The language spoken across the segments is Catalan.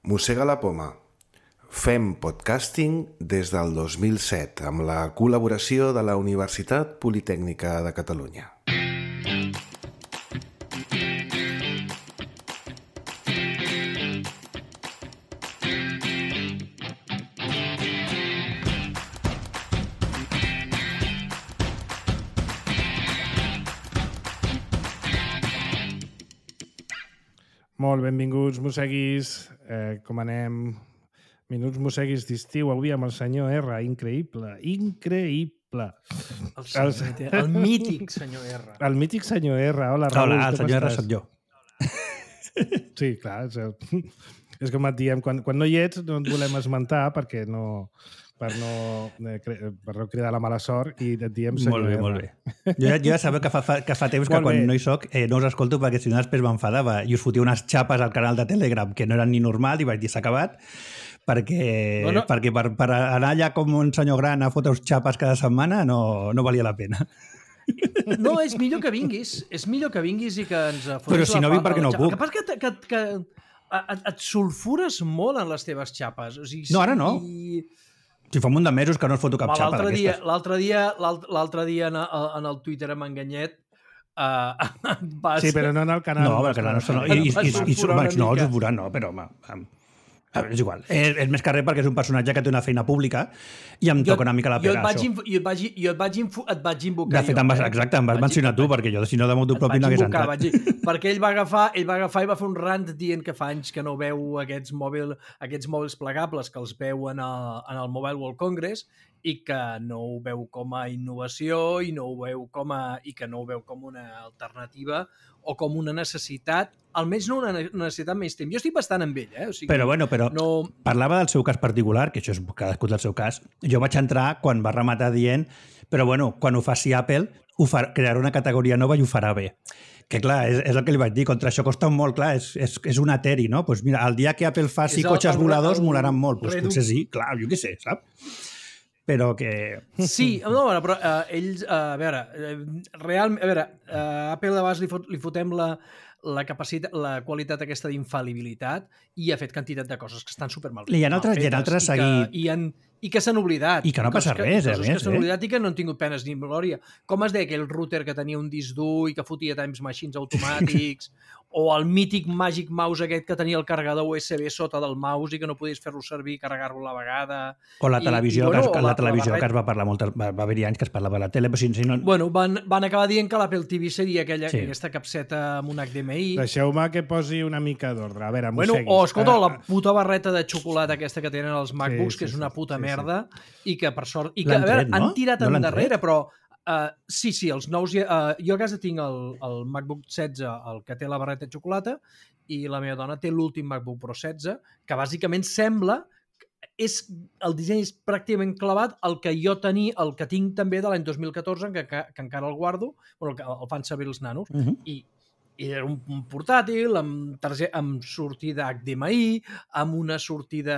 Mossega la poma. Fem podcasting des del 2007 amb la col·laboració de la Universitat Politècnica de Catalunya. Molt benvinguts, mosseguis. Com anem? Minuts mosseguis d'estiu avui amb el senyor R. Increïble, increïble. El mític senyor R. El mític senyor R. Hola, Raül. Hola, el senyor R soc jo. Sí, clar. És com et diem, quan no hi ets no et volem esmentar perquè per no cridar la mala sort i et diem senyor R. Molt bé. Jo ja sabeu que fa temps que quan no hi soc no us escolto perquè si no després m'enfadava i us fotia unes xapes al canal de Telegram que no eren ni normal i vaig dir s'ha acabat perquè per anar allà com un senyor gran a fotre xapes cada setmana no valia la pena. No, és millor que vinguis. És millor que vinguis i que ens fotis però si no vinc perquè no puc. El que passa que et sulfures molt en les teves xapes. O sigui, no, ara no. Si fa un munt de mesos que no es foto cap xapa d'aquestes. L'altre dia en el Twitter amb Enganyet Sí, però no en el canal. No, perquè la nostra no. No, sulfurar no, però home, és igual. És més que res perquè és un personatge que té una feina pública i em toca una mica la pera, això. Jo et vaig invocar. De fet, em vas mencionar tu, perquè jo, si no, de motu propi no hagués entrat. Perquè ell va agafar i va fer un rant dient que fa anys que no veu aquests mòbils plegables que els veu en el Mobile World Congress i que no ho veu com a innovació i que no ho veu com una alternativa o com una necessitat, almenys no una necessitat mainstream. Jo estic bastant amb ell, O sigui, però parlava del seu cas particular, que això és cadascú del seu cas. Jo vaig entrar quan va rematar dient però quan ho faci Apple crearà una categoria nova i ho farà bé. Que clar, és el que li vaig dir, contra això costa molt, clar, és un eteri, no? Pues mira, el dia que Apple faci cotxes voladors molaran molt, potser sí, clar, jo què sé, saps? Però que... Sí, no, però ells, Apple abans li fotem la capacitat, la qualitat aquesta d'infal·libilitat i ha fet quantitat de coses que estan supermal fetes. I hi ha altres seguit... I que s'han oblidat. I que no passa res, a més. Que s'han oblidat i que no han tingut penes ni glòria. Com es deia aquell router que tenia un disc dur i que fotia times machines automàtics, o el mític Magic Mouse aquest que tenia el carregador USB sota del mouse i que no podies fer-lo servir i carregar-lo a la vegada. O la televisió, la televisió que es va parlar molt, va haver-hi anys que es parlava de la tele, però si no... Bueno, van acabar dient que l'Apple TV seria aquesta capseta amb un HDMI. Deixeu-me que posi una mica d'ordre. A veure, mosseguis. Escolta, la puta barreta de xocolata aquesta que tenen els MacBooks, que és una puta merda, i que per sort... I que, han tirat endarrere, però... Sí, els nous... Jo a casa tinc el MacBook 16, el que té la barreta de xocolata, i la meva dona té l'últim MacBook Pro 16, que bàsicament sembla... El disseny és pràcticament clavat el que tinc també de l'any 2014, que encara el guardo, el fan servir els nanos, i era un portàtil amb sortida HDMI, amb una sortida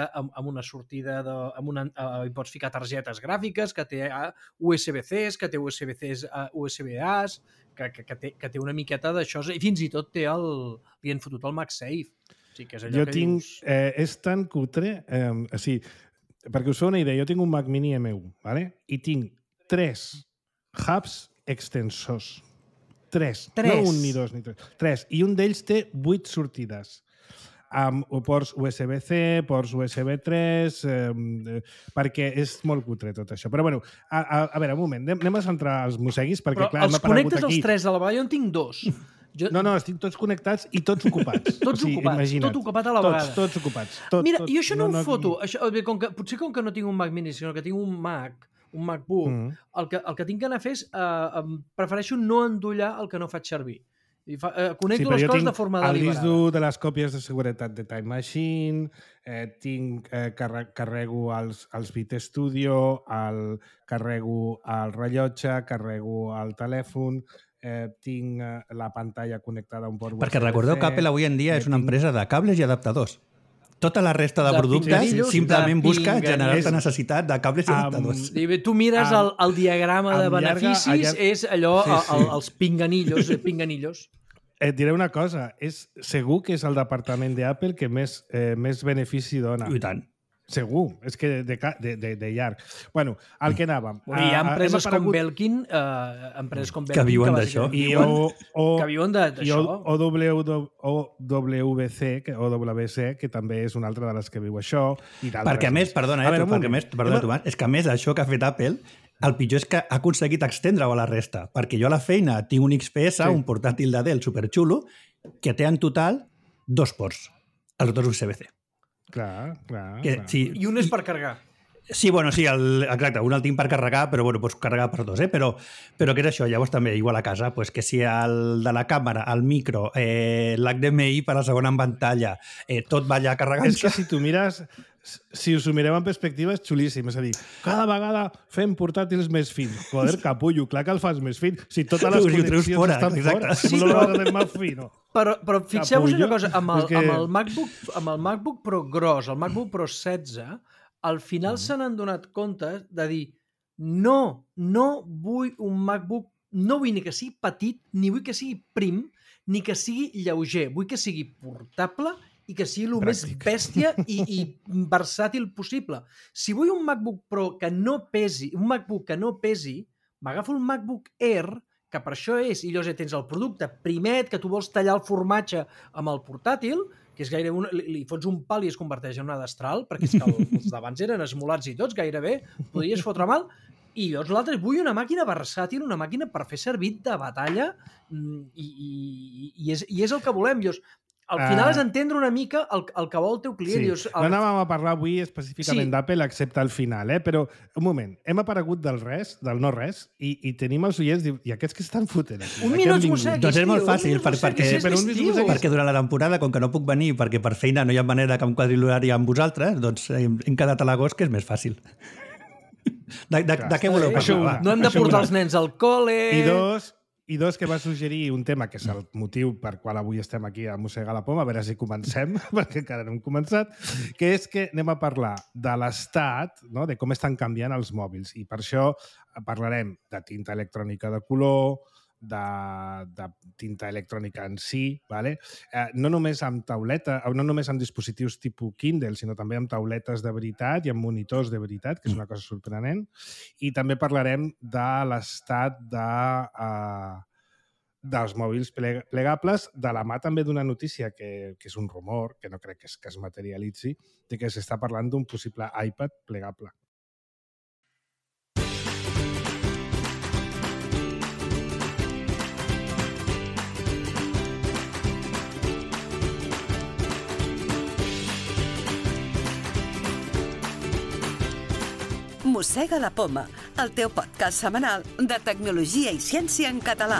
hi pots ficar targetes gràfiques, que té USB-Cs, que té USB-A's, que té una miqueta d'això, i fins i tot li han fotut el MagSafe. Sí, que és allò és tan cutre, perquè us feu una idea, jo tinc un Mac Mini M1, ¿vale? I tinc 3 hubs extensors. 3. No un, ni dos, ni 3. 3. I un d'ells té 8 sortides. Amb ports USB-C, ports USB 3, perquè és molt cutre tot això. Però bueno, a veure, un moment, anem a centrar els mosseguis, perquè clar, els connectes els 3 a la vegada, jo en tinc 2. No, estic tots connectats i tots ocupats. Tots ocupats, tot ocupat a la vegada. Tots ocupats. Mira, jo això no ho foto. Potser com que no tinc un Mac Mini, sinó que tinc un MacBook, el que tinc que anar a fer és prefereixo no endollar el que no faig servir. Connecto les coses de forma deliberada. El disc dur de les còpies de seguretat de Time Machine, carrego els Beat Studio, carrego el rellotge, carrego el telèfon, tinc la pantalla connectada a un port USB-C. Perquè recordeu que Apple avui en dia és una empresa de cables i adaptadors. Tota la resta de productes simplement busca generar-te necessitat de cables i adaptadors. Tu mires el diagrama de beneficis, és allò, els pinganillos. Et diré una cosa, segur que és el departament d'Apple que més benefici dona. I tant. Segur, és que de llarg. Bueno, al que anàvem. Hi ha empreses com Belkin, que viuen d'això. Que viuen d'això. I OWC, que també és una altra de les que viu això. Perquè a més, perdona, Tomàs, és que a més això que ha fet Apple, el pitjor és que ha aconseguit extendre-ho a la resta, perquè jo a la feina tinc un XPS, un portàtil de Dell superxulo, que té en total 2 ports, els 2 USB-C. Clar. Sí, i un és per carregar. Sí, exacte, un el tinc per carregar, però pots carregar per 2, però què és això? Llavors també, igual a casa, que si el de la càmera, el micro, l'HDMI per a la segona en pantalla, tot va allà carregant-se. És que si tu mires, si us ho mireu en perspectiva, és xulíssim. És a dir, cada vegada fem portàtils més fins. Joder, capullo, clar que el fas més fin. Si totes les connexions estan fora. Si no l'has de fer més fino. Però fixeu-vos una cosa, amb el MacBook Pro gros, el MacBook Pro 16, al final se n'han donat compte de dir no vull un MacBook, no vull ni que sigui petit, ni vull que sigui prim, ni que sigui lleuger. Vull que sigui portable i que sigui el més bèstia i versàtil possible. Si vull un MacBook Pro que no pesi, m'agafo un MacBook Air, que per això és, i llavors tens el producte primet, que tu vols tallar el formatge amb el portàtil, que és gairebé li fots un pal i es converteix en una destral, perquè és que els d'abans eren esmolats i tots, gairebé, podries fotre mal, i llavors l'altre, vull una màquina versàtil, una màquina per fer servit de batalla, i és el que volem. Llavors, al final és entendre una mica el que vol el teu client. Sí. No anàvem a parlar avui específicament d'Apple, excepte al final, però un moment, hem aparegut del no res, i tenim els oients, i aquests que estan fotent aquí? Un minut musseguis, doncs és molt fàcil, perquè durant la temporada, com que no puc venir, perquè per feina no hi ha manera que em quadri l'horari amb vosaltres, doncs hem quedat a l'agost, que és més fàcil. De què voleu parlar? No hem de portar els nens al col·le... I dos, que va suggerir un tema que és el motiu per qual avui estem aquí a mossegar la poma, a veure si comencem, perquè encara no hem començat, que és que anem a parlar de l'estat, no?, de com estan canviant els mòbils. I per això parlarem de tinta electrònica de color, de tinta electrònica en si, ¿vale? No només amb tauleta, no només amb dispositius tipus Kindle, sinó també amb tauletes de veritat i amb monitors de veritat, que és una cosa sorprenent. I també parlarem de l'estat dels mòbils plegables, de la mà també d'una notícia que és un rumor, que no crec que es materialitzi, de que s'està parlant d'un possible iPad plegable. Mossega la poma, el teu podcast setmanal de tecnologia i ciència en català.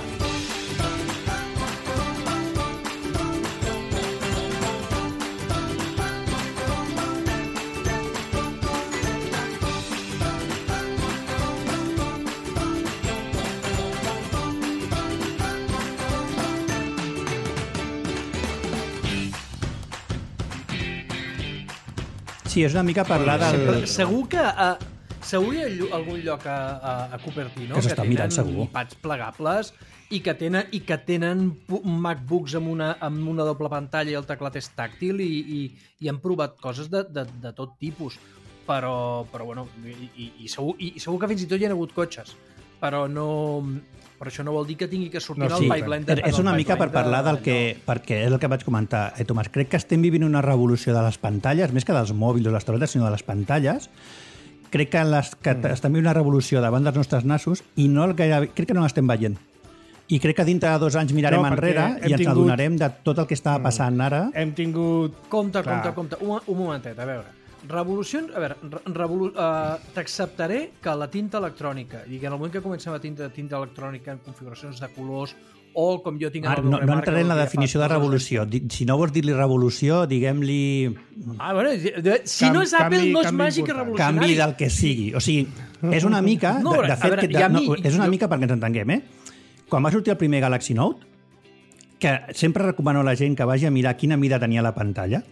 Sí, és una mica parlar del... Segur que hi ha algun lloc a Cupertino que tenen iPads plegables i que tenen MacBooks amb una doble pantalla i el teclat és tàctil i han provat coses de tot tipus. Però bueno, i segur que fins i tot hi ha hagut cotxes. Però això no vol dir que tingui que sortir el pipeline. És una mica per parlar del que... Perquè és el que vaig comentar, Tomàs. Crec que estem vivint una revolució de les pantalles, més que dels mòbils o les tauletes, sinó de les pantalles. Crec que estem vivint una revolució davant dels nostres nassos i crec que no l'estem veient. I crec que dintre de 2 anys mirarem enrere i ens adonarem de tot el que estava passant ara. Hem tingut... Compte. Un momentet, a veure. Revolucions... A veure, t'acceptaré que la tinta electrònica, i que en el moment que comencem a tinta electrònica en configuracions de colors, o com jo tinc... No entraré en la definició de revolució. Si no vols dir-li revolució, diguem-li... Bueno, si no és Apple, no és màgic i revolucionari. Canvi del que sigui. O sigui, és una mica... És una mica perquè ens entenguem, Quan va sortir el primer Galaxy Note, que sempre recomano a la gent que vagi a mirar quina mida tenia la pantalla,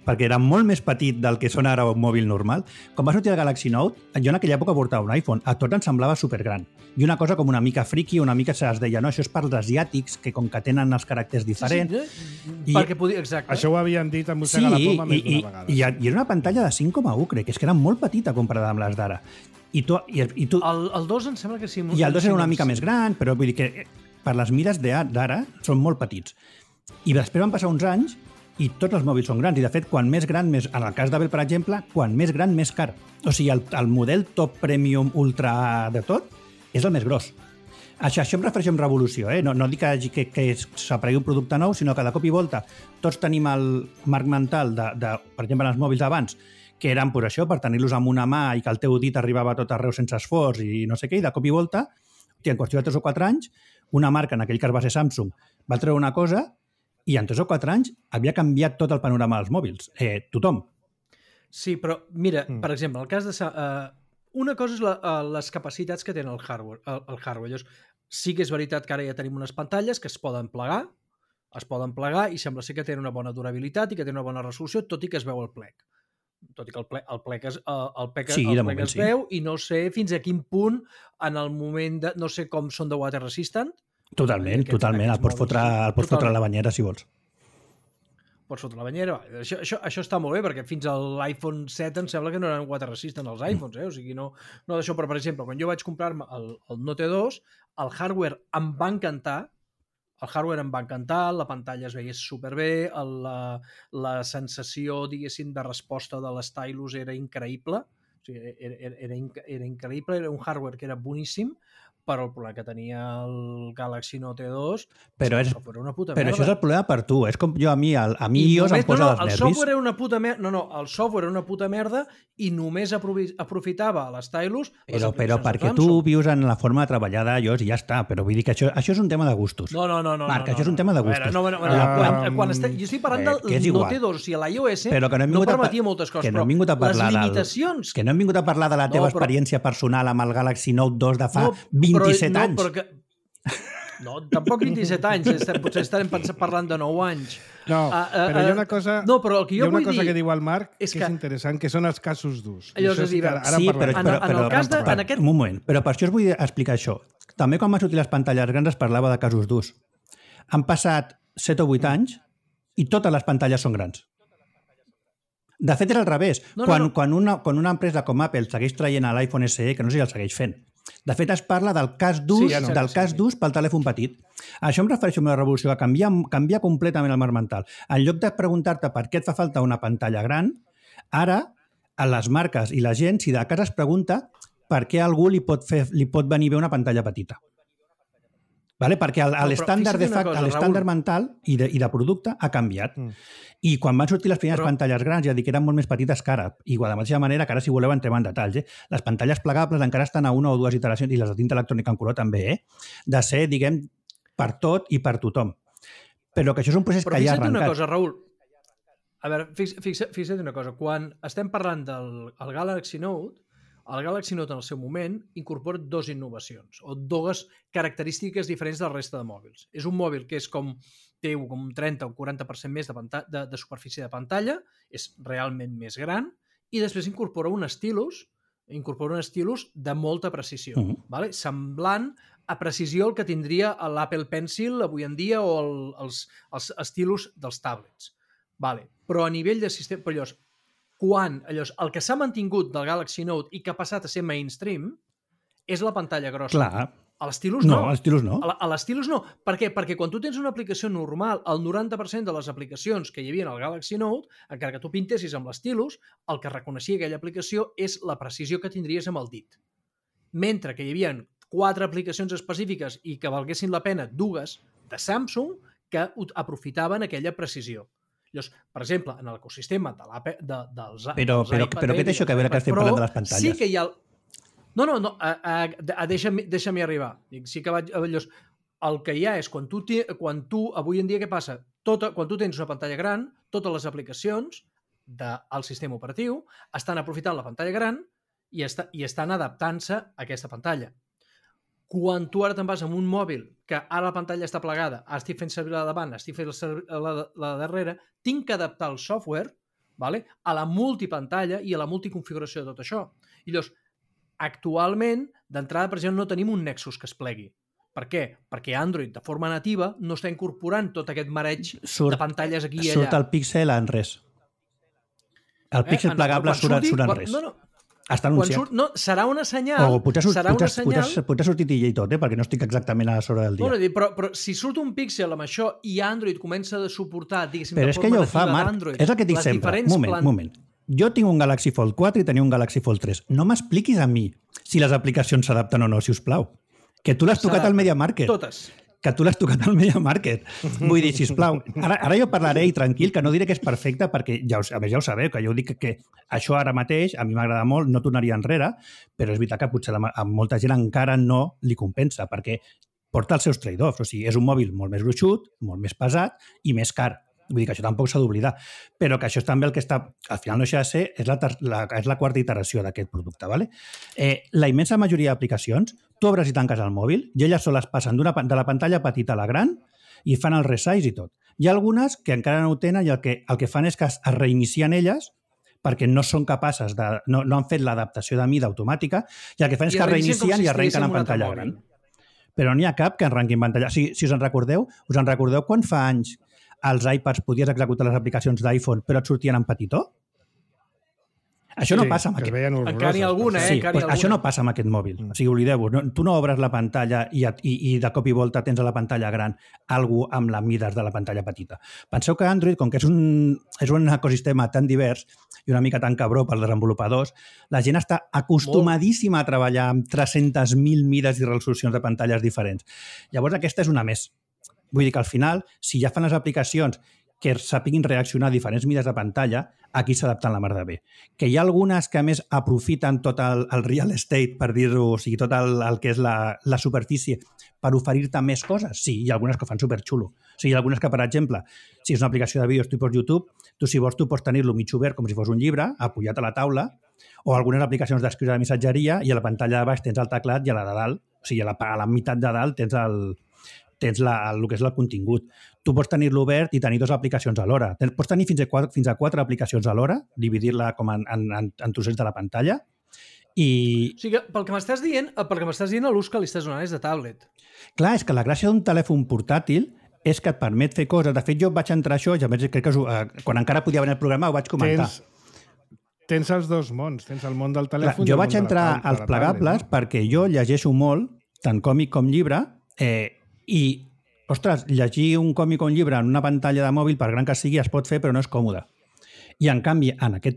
perquè era molt més petit del que són ara un mòbil normal. Quan va sortir el Galaxy Note, jo en aquella època portava un iPhone, a tots ens semblava supergran. I una cosa com una mica friki, una mica es deia, no, això és per als asiàtics, que com que tenen els caràcters diferents... Perquè podia... Exacte. Això ho havien dit amb Mossega la Poma més d'una vegada. I era una pantalla de 5,1, crec, que és que era molt petita comparada amb les d'ara. I tu... El 2 em sembla que sí. I el 2 era una mica més gran, però vull dir que per les mires d'ara són molt petits. I després van passar uns anys i tots els mòbils són grans. I, de fet, quan més gran, més... en el cas d'Apple, per exemple, quan més gran, més car. O sigui, el model top premium ultra de tot és el més gros. Això em refereixo amb revolució, eh? No dic que s'aparegui un producte nou, sinó que de cop i volta tots tenim el marc mental per exemple, els mòbils d'abans, que eren per això, per tenir-los amb una mà i que el teu dit arribava a tot arreu sense esforç i no sé què, i de cop i volta, en qüestió de 3 o 4 anys, una marca, en aquell cas va ser Samsung, va treure una cosa i en 3 o 4 anys havia canviat tot el panorama dels mòbils. Tothom. Sí, però mira, per exemple, el cas de... una cosa és les capacitats que tenen el hardware. Llavors, sí que és veritat que ara ja tenim unes pantalles que es poden plegar i sembla ser que tenen una bona durabilitat i que tenen una bona resolució, tot i que es veu el plec. Tot i que el plec es veu i no sé fins a quin punt en el moment de... No sé com són de water resistant. Totalment. El pots fotre a la banyera, si vols. Pots fotre a la banyera. Això està molt bé, perquè fins a l'iPhone 7 em sembla que no eren water resistant els iPhones, O sigui, no d'això, però per exemple, quan jo vaig comprar-me el Note 2, el hardware em va encantar, la pantalla es veia superbé, la sensació, diguéssim, de resposta de l'stylus era increïble, o sigui, era increïble, era un hardware que era boníssim, però el problema que tenia el Galaxy Note 2 però era una puta merda. Però això és el problema per tu. És com jo a mi iOS em posa dels nervis. El software era una puta merda. El software era una puta merda i només aprofitava l'stylus. Però perquè tu vius en la forma de treballar d'iOS i ja està. Però vull dir que això és un tema de gustos. No. Marc, això és un tema de gustos. Jo estic parlant del Note 2, o sigui, l'iOS no permetia moltes coses, però les limitacions... Que no hem vingut a parlar de la teva experiència personal amb el Galaxy Note 2 de fa 27 anys. No, tampoc 27 anys, potser estarem parlant de 9 anys. No, però hi ha una cosa, però el que jo vull dir que diu el Marc que és interessant, que són els casos d'ús. Un moment, però per això us vull explicar això. També quan van sortir les pantalles grans es parlava de casos d'ús. Han passat 7 o 8 anys i totes les pantalles són grans. De fet, era al revés. Quan una empresa com Apple segueix traient l'iPhone SE, que no sé si el segueix fent, de fet, es parla del cas d'ús pel telèfon petit. Això em refereixo a una revolució que canvia completament el marc mental. En lloc de preguntar-te per què et fa falta una pantalla gran, ara, a les marques i la gent, si de casa es pregunta per què a algú li pot venir bé una pantalla petita. Vale? Perquè l'estàndard mental i de producte ha canviat. I quan van sortir les primeres pantalles grans, ja dic que eren molt més petites que ara. I de la mateixa manera que ara, si voleu, entrem en detalls. Les pantalles plegables encara estan a una o dues iteracions, i les de tinta electrònica en color també, de ser, diguem, per tot i per tothom. Però que això és un procés que ja ha arrencat. Però fixa't una cosa, Raül. A veure, fixa't una cosa. Quan estem parlant del Galaxy Note, el Galaxy Note en el seu moment incorpora 2 innovacions o 2 característiques diferents de la resta de mòbils. És un mòbil que té un 30 o 40% més de superfície de pantalla, és realment més gran, i després incorpora un estilus de molta precisió, vale? Semblant a precisió el que tindria l'Apple Pencil avui en dia o els estilus dels tablets. Vale. Però a nivell de sistema... el que s'ha mantingut del Galaxy Note i que ha passat a ser mainstream és la pantalla grossa. Clar. A l'estilus no. A l'estilus no. A l'estilus no. Per què? Perquè quan tu tens una aplicació normal, el 90% de les aplicacions que hi havia al Galaxy Note, encara que tu pintessis amb l'estilus, el que reconeixia aquella aplicació és la precisió que tindries amb el dit. Mentre que hi havia 4 aplicacions específiques i que valguessin la pena 2 de Samsung que aprofitaven aquella precisió. Llavors, per exemple, en l'ecosistema dels iPad... Però què té això que veure que estem parlant de les pantalles? Sí que hi ha... No, deixa'm arribar. Sí que llavors, el que hi ha és quan tu avui en dia, què passa? Quan tu tens una pantalla gran, totes les aplicacions del sistema operatiu estan aprofitant la pantalla gran i estan adaptant-se a aquesta pantalla. Quan tu ara te'n vas amb un mòbil que ara la pantalla està plegada, estic fent servir la davant, estic fent servir la darrere, tinc que adaptar el software vale? A la multipantalla i a la multiconfiguració de tot això. I llavors, actualment, d'entrada, per exemple, no tenim un Nexus que es plegui. Per què? Perquè Android, de forma nativa, no està incorporant tot aquest mareig de pantalles aquí i allà. Surt el Pixel en res. El Pixel plegable surt en res. No. Està anunciat. Serà una senyal. O potser ha sortit i tot, perquè no estic exactament a l'hora del dia. Bueno, però si surt un Pixel amb això i Android comença a suportar, diguéssim, però de forma nativa Marc, d'Android... és el que dic sempre. Moment. Jo tinc un Galaxy Fold 4 i tenia un Galaxy Fold 3. No m'expliquis a mi si les aplicacions s'adapten o no, si us plau. Que tu l'has tocat al Media Market. Totes. Que tu l'has tocat al Media Market. Vull dir, sisplau, ara jo parlaré i tranquil, que no diré que és perfecte, perquè a més ja ho sabeu, que jo dic que això ara mateix a mi m'agrada molt, no tornaria enrere, però és veritat que potser a molta gent encara no li compensa, perquè porta els seus trade-offs. O sigui, és un mòbil molt més gruixut, molt més pesat i més car. Vull dir que això tampoc s'ha d'oblidar. Però que això és també el que està... Al final no deixa de ser... És la quarta iteració d'aquest producte, ¿vale? La immensa majoria d'aplicacions, tu obres i tanques el mòbil i elles soles passen de la pantalla petita a la gran i fan el resize i tot. Hi ha algunes que encara no ho tenen i el que fan és que es reinicien elles perquè no són capaces de... No han fet l'adaptació de mida automàtica i el que fan és que reinicien i arrenquen en pantalla gran. Però n'hi ha cap que arrenqui en pantalla... Si us en recordeu quan fa anys als iPads podies executar les aplicacions d'iPhone però et sortien en petitó? Això no passa amb aquest... Encara n'hi ha alguna, Sí, això no passa amb aquest mòbil. O sigui, oblideu-vos. Tu no obres la pantalla i de cop i volta tens a la pantalla gran algú amb la mides de la pantalla petita. Penseu que Android, com que és un ecosistema tan divers i una mica tan cabró pels desenvolupadors, la gent està acostumadíssima a treballar amb 300.000 mides i resolucions de pantalles diferents. Llavors, aquesta és una més. Vull dir que al final, si ja fan les aplicacions que sapiguin reaccionar a diferents mides de pantalla, aquí s'adapten la mar de bé. Que hi ha algunes que, a més, aprofiten tot el real estate, per dir-ho, o sigui, tot el que és la superfície, per oferir-te més coses? Sí, hi ha algunes que ho fan superxulo. O sigui, hi ha algunes que, per exemple, si és una aplicació de vídeos tipus YouTube, si vols, tu pots tenir-lo mig obert com si fos un llibre, apoyat a la taula, o algunes aplicacions d'escriure de missatgeria i a la pantalla de baix tens el teclat i a la de dalt, o sigui, a la meitat de dalt tens el que és el contingut. Tu pots tenir-lo obert i tenir dues aplicacions alhora. Pots tenir fins a 4 aplicacions alhora, dividir-la com en trossets de la pantalla. O sigui, pel que m'estàs dient, l'ús que li estàs donant és de tablet. Clar, és que la gràcia d'un telèfon portàtil és que et permet fer coses. De fet, jo vaig entrar a això, i a més crec que quan encara podia venir el programa ho vaig comentar. Tens els dos mons, tens el món del telèfon. Jo vaig entrar als plegables perquè jo llegeixo molt, tant còmic com llibre, i, ostres, llegir un còmic o un llibre en una pantalla de mòbil, per gran que sigui, es pot fer, però no és còmode. I, en canvi,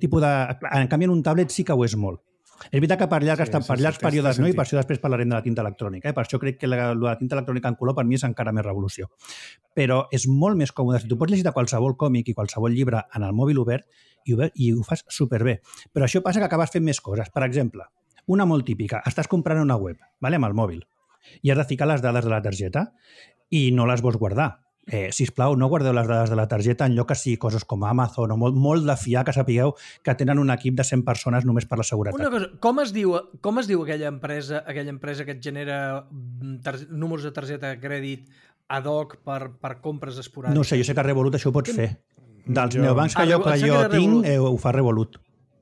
en un tablet sí que ho és molt. És veritat que per llargs períodes no, i per això després parlarem de la tinta electrònica. Per això crec que la tinta electrònica en color per mi és encara més revolució. Però és molt més còmode. Si tu pots llegir qualsevol còmic i qualsevol llibre en el mòbil obert i ho fas superbé. Però això passa que acabes fent més coses. Per exemple, una molt típica. Estàs comprant una web, amb el mòbil, i has de ficar les dades de la targeta i no les vols guardar. Sisplau, no guardeu les dades de la targeta en lloc que sigui coses com Amazon o molt de fiar, que sapigueu que tenen un equip de 100 persones només per la seguretat. Una cosa, com es diu aquella empresa que et genera números de targeta de crèdit ad hoc per compres esporàdiques? No sé, jo sé que Revolut això ho pot fer. Dels neobancs que jo tinc, ho fa Revolut.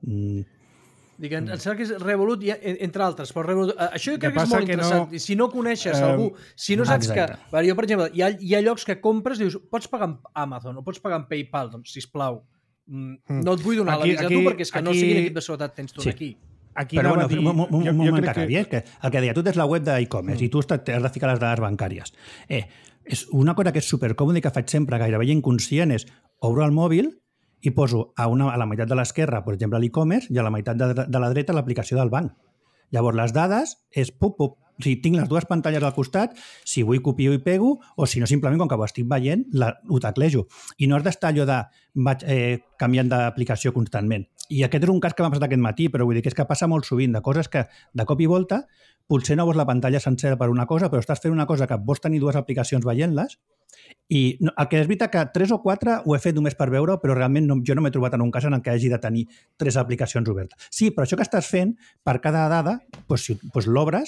Em sembla que és Revolut, entre altres, però Revolut, això jo crec que és molt interessant. No, si no coneixes algú, si no saps exacte. Que... Jo, per exemple, hi ha llocs que compres i dius, pots pagar amb Amazon o pots pagar amb PayPal, doncs, sisplau, no et vull donar l'avís a tu perquè és que no sigui l'equip de seguretat tens tu aquí. Però bueno, un moment que el que deia, tu tens la web d'e-commerce i tu has de ficar les dades bancàries. És una cosa que és supercòmoda i que faig sempre gairebé inconscient és obro el mòbil i poso a la meitat de l'esquerra, per exemple, l'e-commerce, i a la meitat de la dreta l'aplicació del banc. Llavors, les dades és pup. O sigui, tinc les dues pantalles al costat, si vull copio i pego, o si no, simplement, com que ho estic veient, ho teclejo. I no has d'estar allò de canviant d'aplicació constantment. I aquest és un cas que m'ha passat aquest matí, però vull dir que és que passa molt sovint, de coses que, de cop i volta, potser no veus la pantalla sencera per una cosa, però estàs fent una cosa que vols tenir dues aplicacions veient-les. I el que és veritat que 3 o 4 ho he fet només per veure, però realment jo no m'he trobat en un cas en què hagi de tenir 3 aplicacions obertes. Sí, però això que estàs fent, per cada dada, doncs l'obres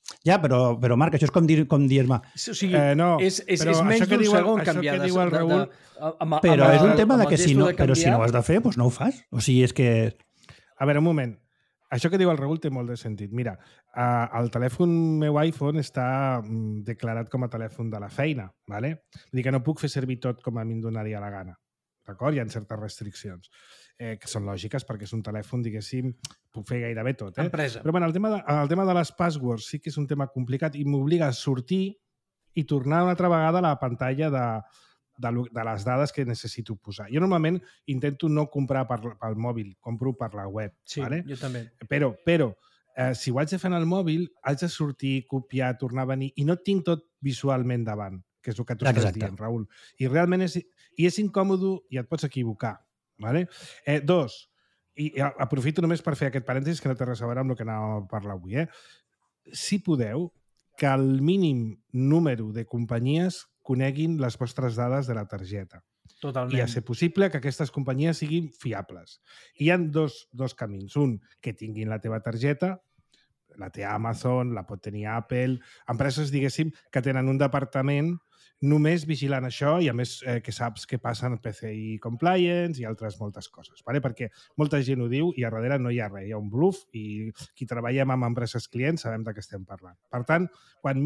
Ja, però Marc, això és com dir-me... O sigui, és menys d'un segon canviar de... Però és un tema de que si no ho has de fer, doncs no ho fas. O sigui, és que... A veure, un moment. Això que diu el Raül té molt de sentit. Mira, el telèfon meu iPhone està declarat com a telèfon de la feina, ¿vale? Vull dir que no puc fer servir tot com a mi em donaria la gana. D'acord? Hi ha certes restriccions que són lògiques perquè és un telèfon, diguéssim, puc fer gairebé tot. Empresa. Però bueno, el tema de les passwords sí que és un tema complicat i m'obliga a sortir i tornar una altra vegada a la pantalla de les dades que necessito posar. Jo normalment intento no comprar pel mòbil, compro per la web. Sí, ¿vale? Jo també. Però si ho haig de fer en el mòbil, haig de sortir, copiar, tornar a venir i no tinc tot visualment davant, que és el que tu estàs dient, Raül. I realment és incòmode i et pots equivocar. ¿Vale? Dos, i aprofito només per fer aquest parèntesis que no té res a veure amb el que anàvem a parlar avui. Si podeu, que el mínim número de companyies coneguin les vostres dades de la targeta. Totalment. I a ser possible que aquestes companyies siguin fiables. I hi ha dos camins. Un, que tinguin la teva targeta, la té Amazon, la pot tenir Apple, empreses, diguéssim, que tenen un departament només vigilant això i, a més, que saps què passa en PCI Compliance i altres moltes coses, ¿vale? Perquè molta gent ho diu i a darrere no hi ha res, hi ha un bluff i qui treballem amb empreses clients sabem de què estem parlant. Per tant, quan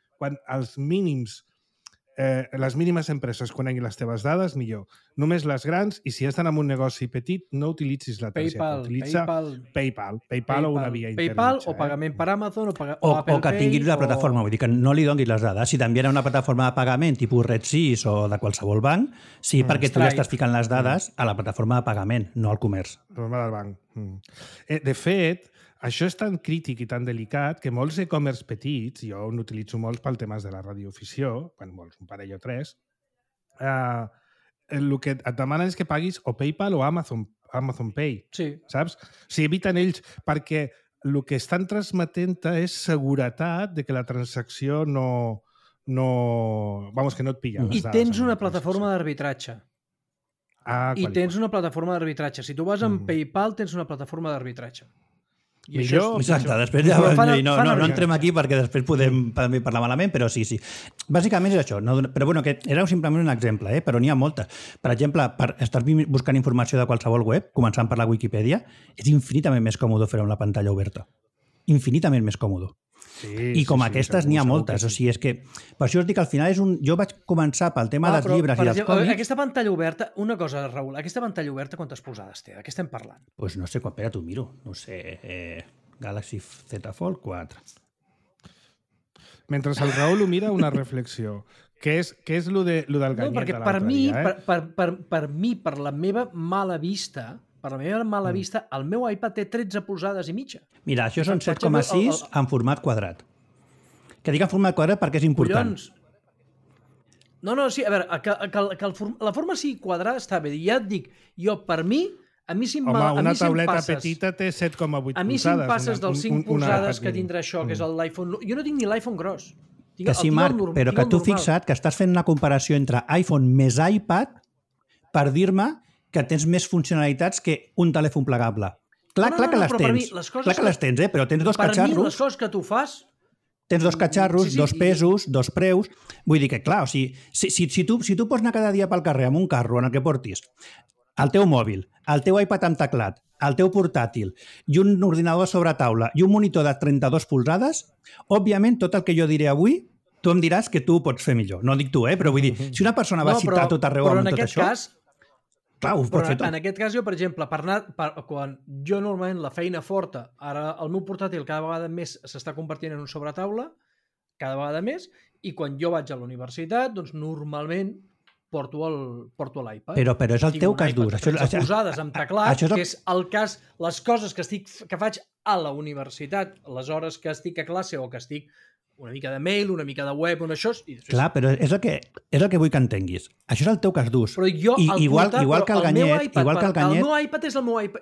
les mínimes empreses coneguin les teves dades, millor. Només les grans, i si estan en un negoci petit, no utilitzis la targeta. Utilitza PayPal o una via intermitja. PayPal o pagament per Amazon o Apple Pay. O que tinguis la plataforma, vull dir que no li donis les dades. Si t'envien a una plataforma de pagament tipus Red6 o de qualsevol banc, sí, perquè tu ja estàs ficant les dades a la plataforma de pagament, no al comerç. Plataforma del banc. De fet, això és tan crític i tan delicat que molts e-commerce petits, jo n'utilitzo molts pel temes de la radioafició, molts, un parell o tres, el que et demanen és que paguis o PayPal o Amazon Pay, sí. Saps? Si eviten ells, perquè el que estan transmetent és seguretat de que la transacció no et pilla. I tens una plataforma d'arbitratge. I tens una plataforma d'arbitratge. Si tu vas amb PayPal, tens una plataforma d'arbitratge. Exacte, després ja no entrem aquí perquè després podem parlar malament, però sí. Bàsicament és això, però bueno, que era simplement un exemple, però n'hi ha moltes. Per exemple, per estar buscant informació de qualsevol web, començant per la Wikipedia, és infinitament més còmode fer-ho amb la pantalla oberta. Infinitament més còmode. I com aquestes n'hi ha moltes. O sigui, és que per això us dic, al final jo vaig començar pel tema dels llibres i dels còmics. Aquesta pantalla oberta, una cosa, Raül, aquesta pantalla oberta quantes polzades té? De què estem parlant? Doncs no sé, espera, t'ho miro. No sé, Galaxy Z Fold 4. Mentre el Raül ho mira, una reflexió. Què és lo del ganyet de l'altre dia? Per mi, per la meva mala vista, el meu iPad té 13 polzades i mitja. Mira, això són 7,6 en format quadrat. Que dic en format quadrat perquè és important. Collons! No, sí, a veure, que la forma sigui quadrada està bé. Ja et dic, jo, per mi, a mi si em passes... Home, una tauleta petita té 7,8 polzades. A mi si em passes dels 5 polzades que tindrà això, que és l'iPhone... Jo no tinc ni l'iPhone gros. Que sí, Marc, però que tu fixa't que estàs fent una comparació entre iPhone més iPad per dir-me que tens més funcionalitats que un telèfon plegable. Clar que les tens. Clar que les tens, però tens dos catxarros. Per mi, les coses que tu fas... Tens dos catxarros, dos pesos, dos preus... Vull dir que, clar, o sigui, si tu pots anar cada dia pel carrer amb un carro en el que portis el teu mòbil, el teu iPad amb teclat, el teu portàtil i un ordinador sobre taula i un monitor de 32 polzades, òbviament, tot el que jo diré avui, tu em diràs que tu ho pots fer millor. No dic tu, però vull dir, si una persona va citar a tot arreu amb tot això... Clar, en aquest cas, jo, per exemple, quan jo normalment la feina forta, ara el meu portàtil cada vegada més s'està convertint en un sobretaula, cada vegada més, i quan jo vaig a la universitat, doncs normalment porto l'iPad. Però és el teu cas dur. Posades amb teclat, que és el cas, les coses que faig a la universitat, les hores que estic a classe o que estic una mica de mail, una mica de web, això... Clar, però és el que vull que entenguis. Això és el teu cas d'ús. Però jo, igual que el ganyet... El meu iPad és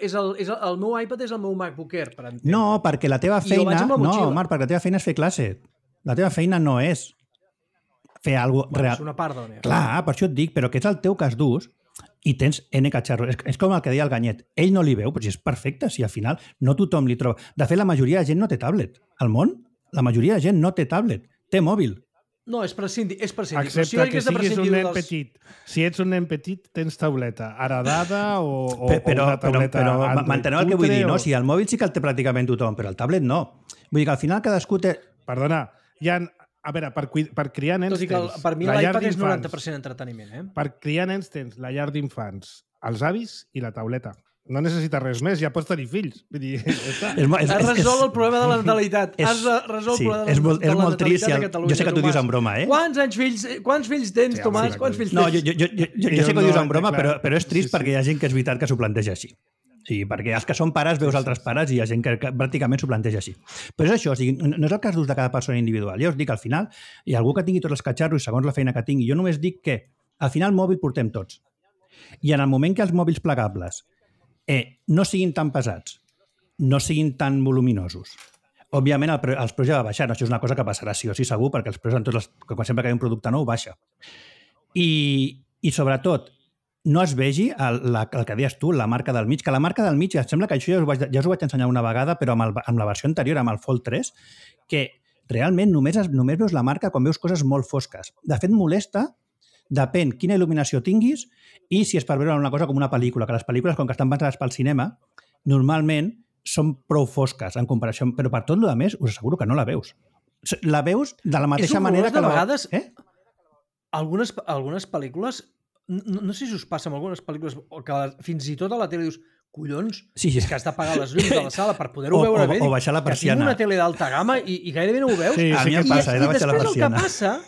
el meu MacBook Air, per entendre. No, perquè la teva feina... No, Marc, perquè la teva feina és fer classe. La teva feina no és fer alguna cosa real. És una part de la meva. Clar, per això et dic, però que és el teu cas d'ús i tens N catxarros. És com el que deia el ganyet. Ell no li veu, però si és perfecte, si al final no tothom li troba. De fet, la majoria de gent no té tablet. Al món, La majoria de gent no té tablet, té mòbil. No, és prescindir. Excepte que siguis un nen petit. Si ets un nen petit, tens tauleta heredada o una tauleta Android. M'enteneu el que vull dir, no? Si el mòbil sí que el té pràcticament tothom, però el tablet no. Vull dir que al final cadascú té... Perdona, hi ha... A veure, per criar nens Tot i que per mi l'iPad és 90% entreteniment. Per criar nens tens la llar d'infants, els avis i la tauleta. No necessites res més, ja pots tenir fills. Vull dir, has resolt el problema de la natalitat. Has resolt el problema de la natalitat a Catalunya. Jo sé que t'ho dius en broma, eh? Quants fills tens, Tomàs? Quants fills tens? No, jo sé que ho dius en broma, però és trist perquè hi ha gent que és veritat que s'ho planteja així. Sí, perquè els que són pares veus altres pares i hi ha gent que pràcticament s'ho planteja així. Però és això, o sigui, no és el cas d'ús de cada persona individual. Ja us dic, al final, hi ha algú que tingui tots els catxarros segons la feina que tingui. Jo només dic que al final mòbil portem tots. I en el moment que els mòbils plegables no siguin tan pesats, no siguin tan voluminosos, òbviament els preus ja va baixar. Això és una cosa que passarà sí o sí segur, perquè els preus sempre que hi ha un producte nou baixa. I sobretot, no es vegi el que deies tu, la marca del mig, que la marca del mig, em sembla que això ja us ho vaig ensenyar una vegada, però amb la versió anterior, amb el Fold 3, que realment només veus la marca quan veus coses molt fosques. De fet, molesta, depèn quina il·luminació tinguis i si és per veure una cosa com una pel·lícula, que les pel·lícules, com que estan pensades pel cinema, normalment són prou fosques en comparació, però per tot el més us asseguro que no la veus. La veus de la mateixa manera que... De vegades, algunes pel·lícules... No sé si us passa amb algunes pel·lícules que fins i tot a la tele dius collons, és que has d'apagar les llums de la sala per poder-ho veure bé. O baixar la persiana. Que tinc una tele d'alta gamma i gairebé no ho veus. Sí, a mi em passa, he de baixar la persiana.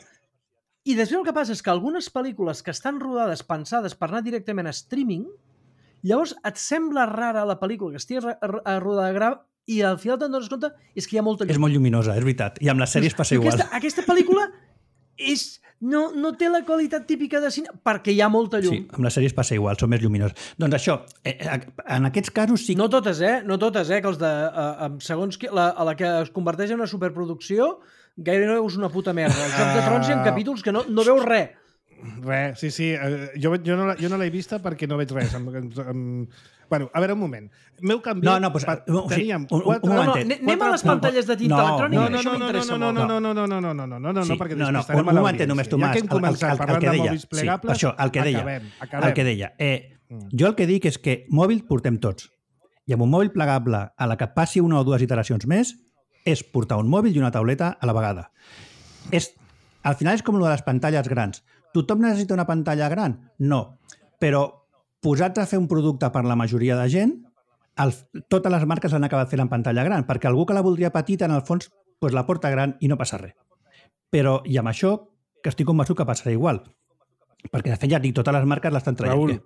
I després el que passa és que algunes pel·lícules que estan rodades, pensades per anar directament a streaming, llavors et sembla rara la pel·lícula que estigui rodada a grava i al final te'n dones compte és que hi ha molta llum. És molt lluminosa, és veritat. I amb les sèries passa igual. Aquesta pel·lícula no té la qualitat típica de cine perquè hi ha molta llum. Sí, amb les sèries passa igual, són més lluminoses. Doncs això, en aquests casos sí... No totes, que els de... segons a la que es converteix en una superproducció gairebé no veus una puta merda. El Joc de Trons hi ha capítols que no veus res. Res, sí. Jo no l'he vista perquè no veig res. Bueno, a veure, un moment. M'heu canviat... No, doncs... Teníem un momentet. Anem a les pantalles de tinta electrònica, això m'interessa molt. No, un momentet només, Tomàs. Ja que hem començat parlant de mòbils plegables, això, el que deia. Jo el que dic és que mòbil portem tots. I amb un mòbil plegable a la que passi una o dues iteracions més és portar un mòbil i una tauleta a la vegada. Al final és com el de les pantalles grans. Tothom necessita una pantalla gran? No. Però posats a fer un producte per la majoria de gent, totes les marques l'han acabat fent en pantalla gran, perquè algú que la voldria petita, en el fons, la porta gran i no passa res. Però, i amb això, que estic convençut que passarà igual. Perquè, de fet, ja dic, totes les marques l'estan traient. Raül,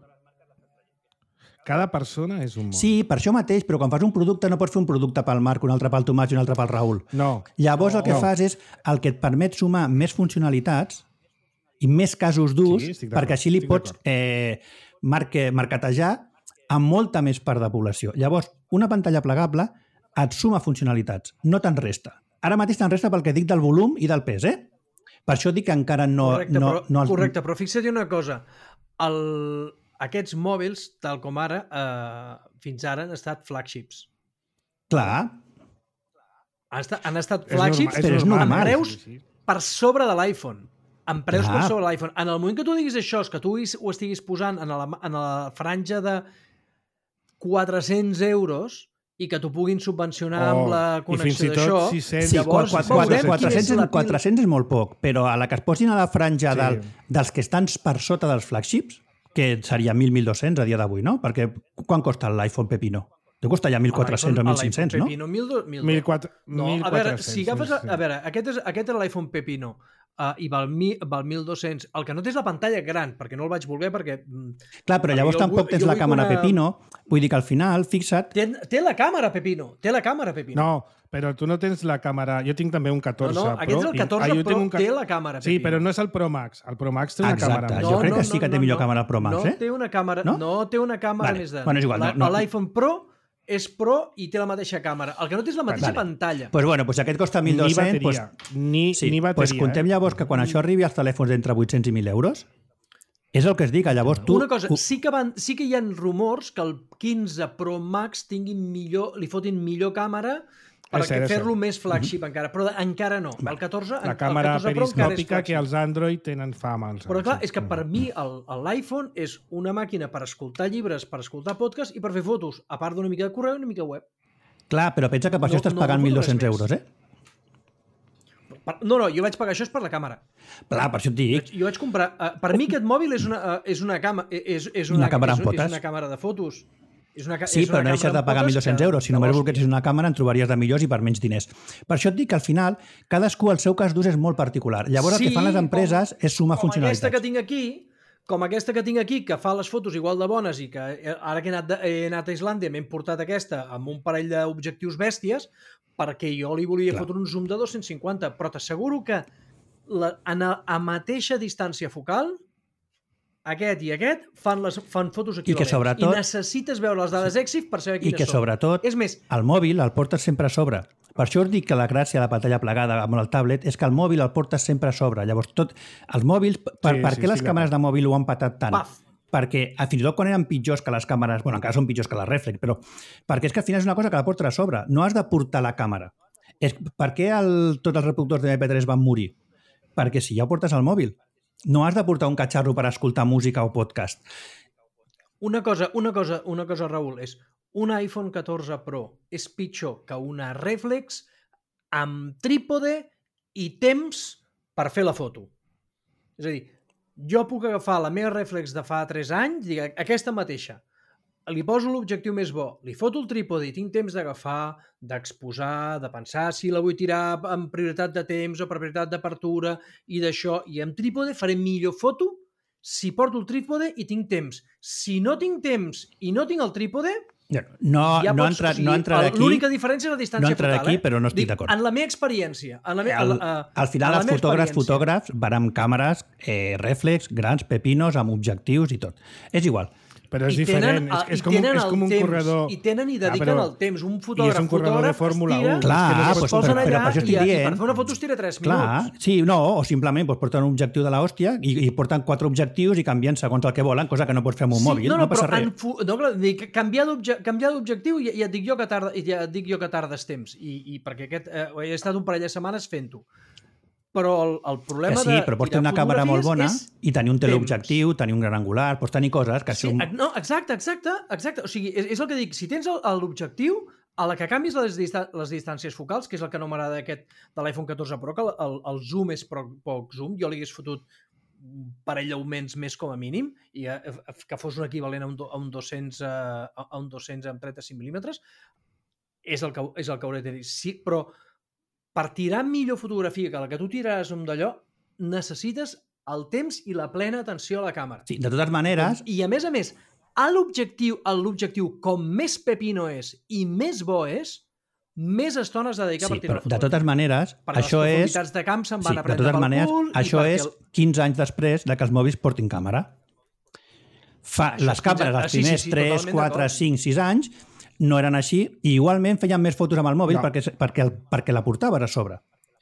cada persona és un món. Sí, per això mateix, però quan fas un producte no pots fer un producte pel Marc, un altre pel Tomàs i un altre pel Raül. No. Llavors el que fas és el que et permet sumar més funcionalitats i més casos d'ús, perquè així li pots marketejar a molta més part de població. Llavors, una pantalla plegable et suma funcionalitats, no te'n resta. Ara mateix te'n resta pel que dic del volum i del pes, Per això dic que encara no... Correcte, però fixa't una cosa. Aquests mòbils, tal com ara, fins ara han estat flagships. Clar. Han estat flagships, però és normal. Amb preus per sobre de l'iPhone. Amb preus per sobre de l'iPhone. En el moment que tu diguis això, que tu ho estiguis posant en la franja de 400 euros i que t'ho puguin subvencionar amb la connexió d'això... I fins i tot 600, 400 és molt poc, però a la que es posin a la franja dels que estan per sota dels flagships, que seria 1.200 a dia d'avui, no? Perquè quan costa l'iPhone Pepino? Deu costar ja 1.400 o 1.500, no? Pepino, 1.400. No, a veure, si agafes... A veure, aquest és l'iPhone Pepino i val 1.200. El que no té és la pantalla gran, perquè no el vaig voler, perquè... Clar, però llavors tampoc tens la càmera Pepino. Vull dir que al final, fixa't... Té la càmera Pepino. No, però tu no tens la càmera... Jo tinc també un 14 Pro. No, aquest és el 14 Pro, té la càmera Pepino. Sí, però no és el Pro Max. El Pro Max té una càmera més. Jo crec que sí que té millor càmera el Pro Max, No té una càmera més de... Bueno, és igual. L'iPhone Pro és Pro i té la mateixa càmera. El que no té és la mateixa pantalla. Doncs aquest costa 1.200. Ni bateria. Doncs contem llavors que quan això arribi als telèfons d'entre 800 i 1.000 euros, és el que es dic, llavors tu... Una cosa, sí que hi ha rumors que el 15 Pro Max li fotin millor càmera fer-lo més flagship encara, però encara no. El 14, la càmera el 14 Pro encara és periscòpica que flagship. els Android tenen fama. Però clar, és que per mi l'iPhone és una màquina per escoltar llibres, per escoltar podcast i per fer fotos, a part d'una mica de correu i una mica web. Clar, però pensa que per això estàs pagant 1.200 euros, No, jo vaig pagar això és per la càmera. Clar, per això et dic. Jo vaig comprar... Per mi aquest mòbil és una càmera de fotos. Sí, però no deixes de pagar 1.200 euros. Si només volguessis una càmera en trobaries de millors i per menys diners. Per això et dic que al final cadascú el seu cas d'ús és molt particular. Llavors el que fan les empreses és sumar funcionalitats. Com aquesta que tinc aquí, que fa les fotos igual de bones i que ara que he anat a Islàndia m'he portat aquesta amb un parell d'objectius bèsties perquè jo li volia fotre un zoom de 250, però t'asseguro que a mateixa distància focal aquest i aquest fan fotos equivalents. I necessites veure les dades EXIF per saber quines són. I que sobretot el mòbil el portes sempre a sobre. Per això us dic que la gràcia de la pantalla plegada amb el tablet és que el mòbil el portes sempre a sobre. Llavors, els mòbils... Per què les càmeres de mòbil ho han patat tant? Perquè fins i tot quan eren pitjors que les càmeres, bueno, encara són pitjors que les reflex, però perquè és que al final és una cosa que la portes a sobre. No has de portar la càmera. Per què tots els reproductors de MP3 van morir? Perquè si ja ho portes al mòbil. No has de portar un catxarro per escoltar música o podcast. Una cosa, Raül, és un iPhone 14 Pro és pitjor que una reflex amb trípode i temps per fer la foto. És a dir, jo puc agafar la meva reflex de fa 3 anys, dic, aquesta mateixa, li poso l'objectiu més bo, li foto el trípode i tinc temps d'agafar, d'exposar, de pensar si la vull tirar amb prioritat de temps o per prioritat d'apertura i d'això, i amb trípode faré millor foto si porto el trípode i tinc temps. Si no tinc temps i no tinc el trípode, no entraré aquí. L'única diferència és la distància focal. No entraré aquí, però no estic d'acord. En la meva experiència. Al final, els fotògrafs van amb càmeres reflex, grans, pepinos, amb objectius i tot. És igual. Però és diferent, és com un corredor... I tenen i dediquen el temps. Un fotògraf de Fórmula 1. Clar, es posen allà i per fer una foto es tira 3 minuts. Sí, no, o simplement porten un objectiu de l'hòstia i porten 4 objectius i canvien segons el que volen, cosa que no pots fer amb un mòbil, no passa res. Canviar d'objectiu ja et dic jo que tardes temps, i perquè he estat un parell de setmanes fent-ho. Però el problema de però pots tenir una càmera molt bona i tenir un teleobjectiu, tenir un gran angular, pots tenir coses que són... No, exacte. O sigui, és el que dic, si tens l'objectiu, a la que canvis les distàncies focals, que és el que no m'agrada aquest de l'iPhone 14 Pro, que el zoom és poc zoom, jo li hagués fotut un parell d'augments més com a mínim, i que fos un equivalent a un 200 amb 35 mil·límetres, és el que hauré de dir. Sí, però per tirar millor fotografia que la que tu tiraràs amb d'allò, necessites el temps i la plena atenció a la càmera. Sí, de totes maneres... I a més, l'objectiu, com més pepino és i més bo és, més estona has de dedicar per tirar la fotografia. De totes maneres, això és... Les profunditats de camp se'n van a prendre pel cul... Això és 15 anys després que els mòbils portin càmera. Les càmeres, els primers 3, 4, 5, 6 anys... no eren així, i igualment feien més fotos amb el mòbil perquè la portaves a sobre.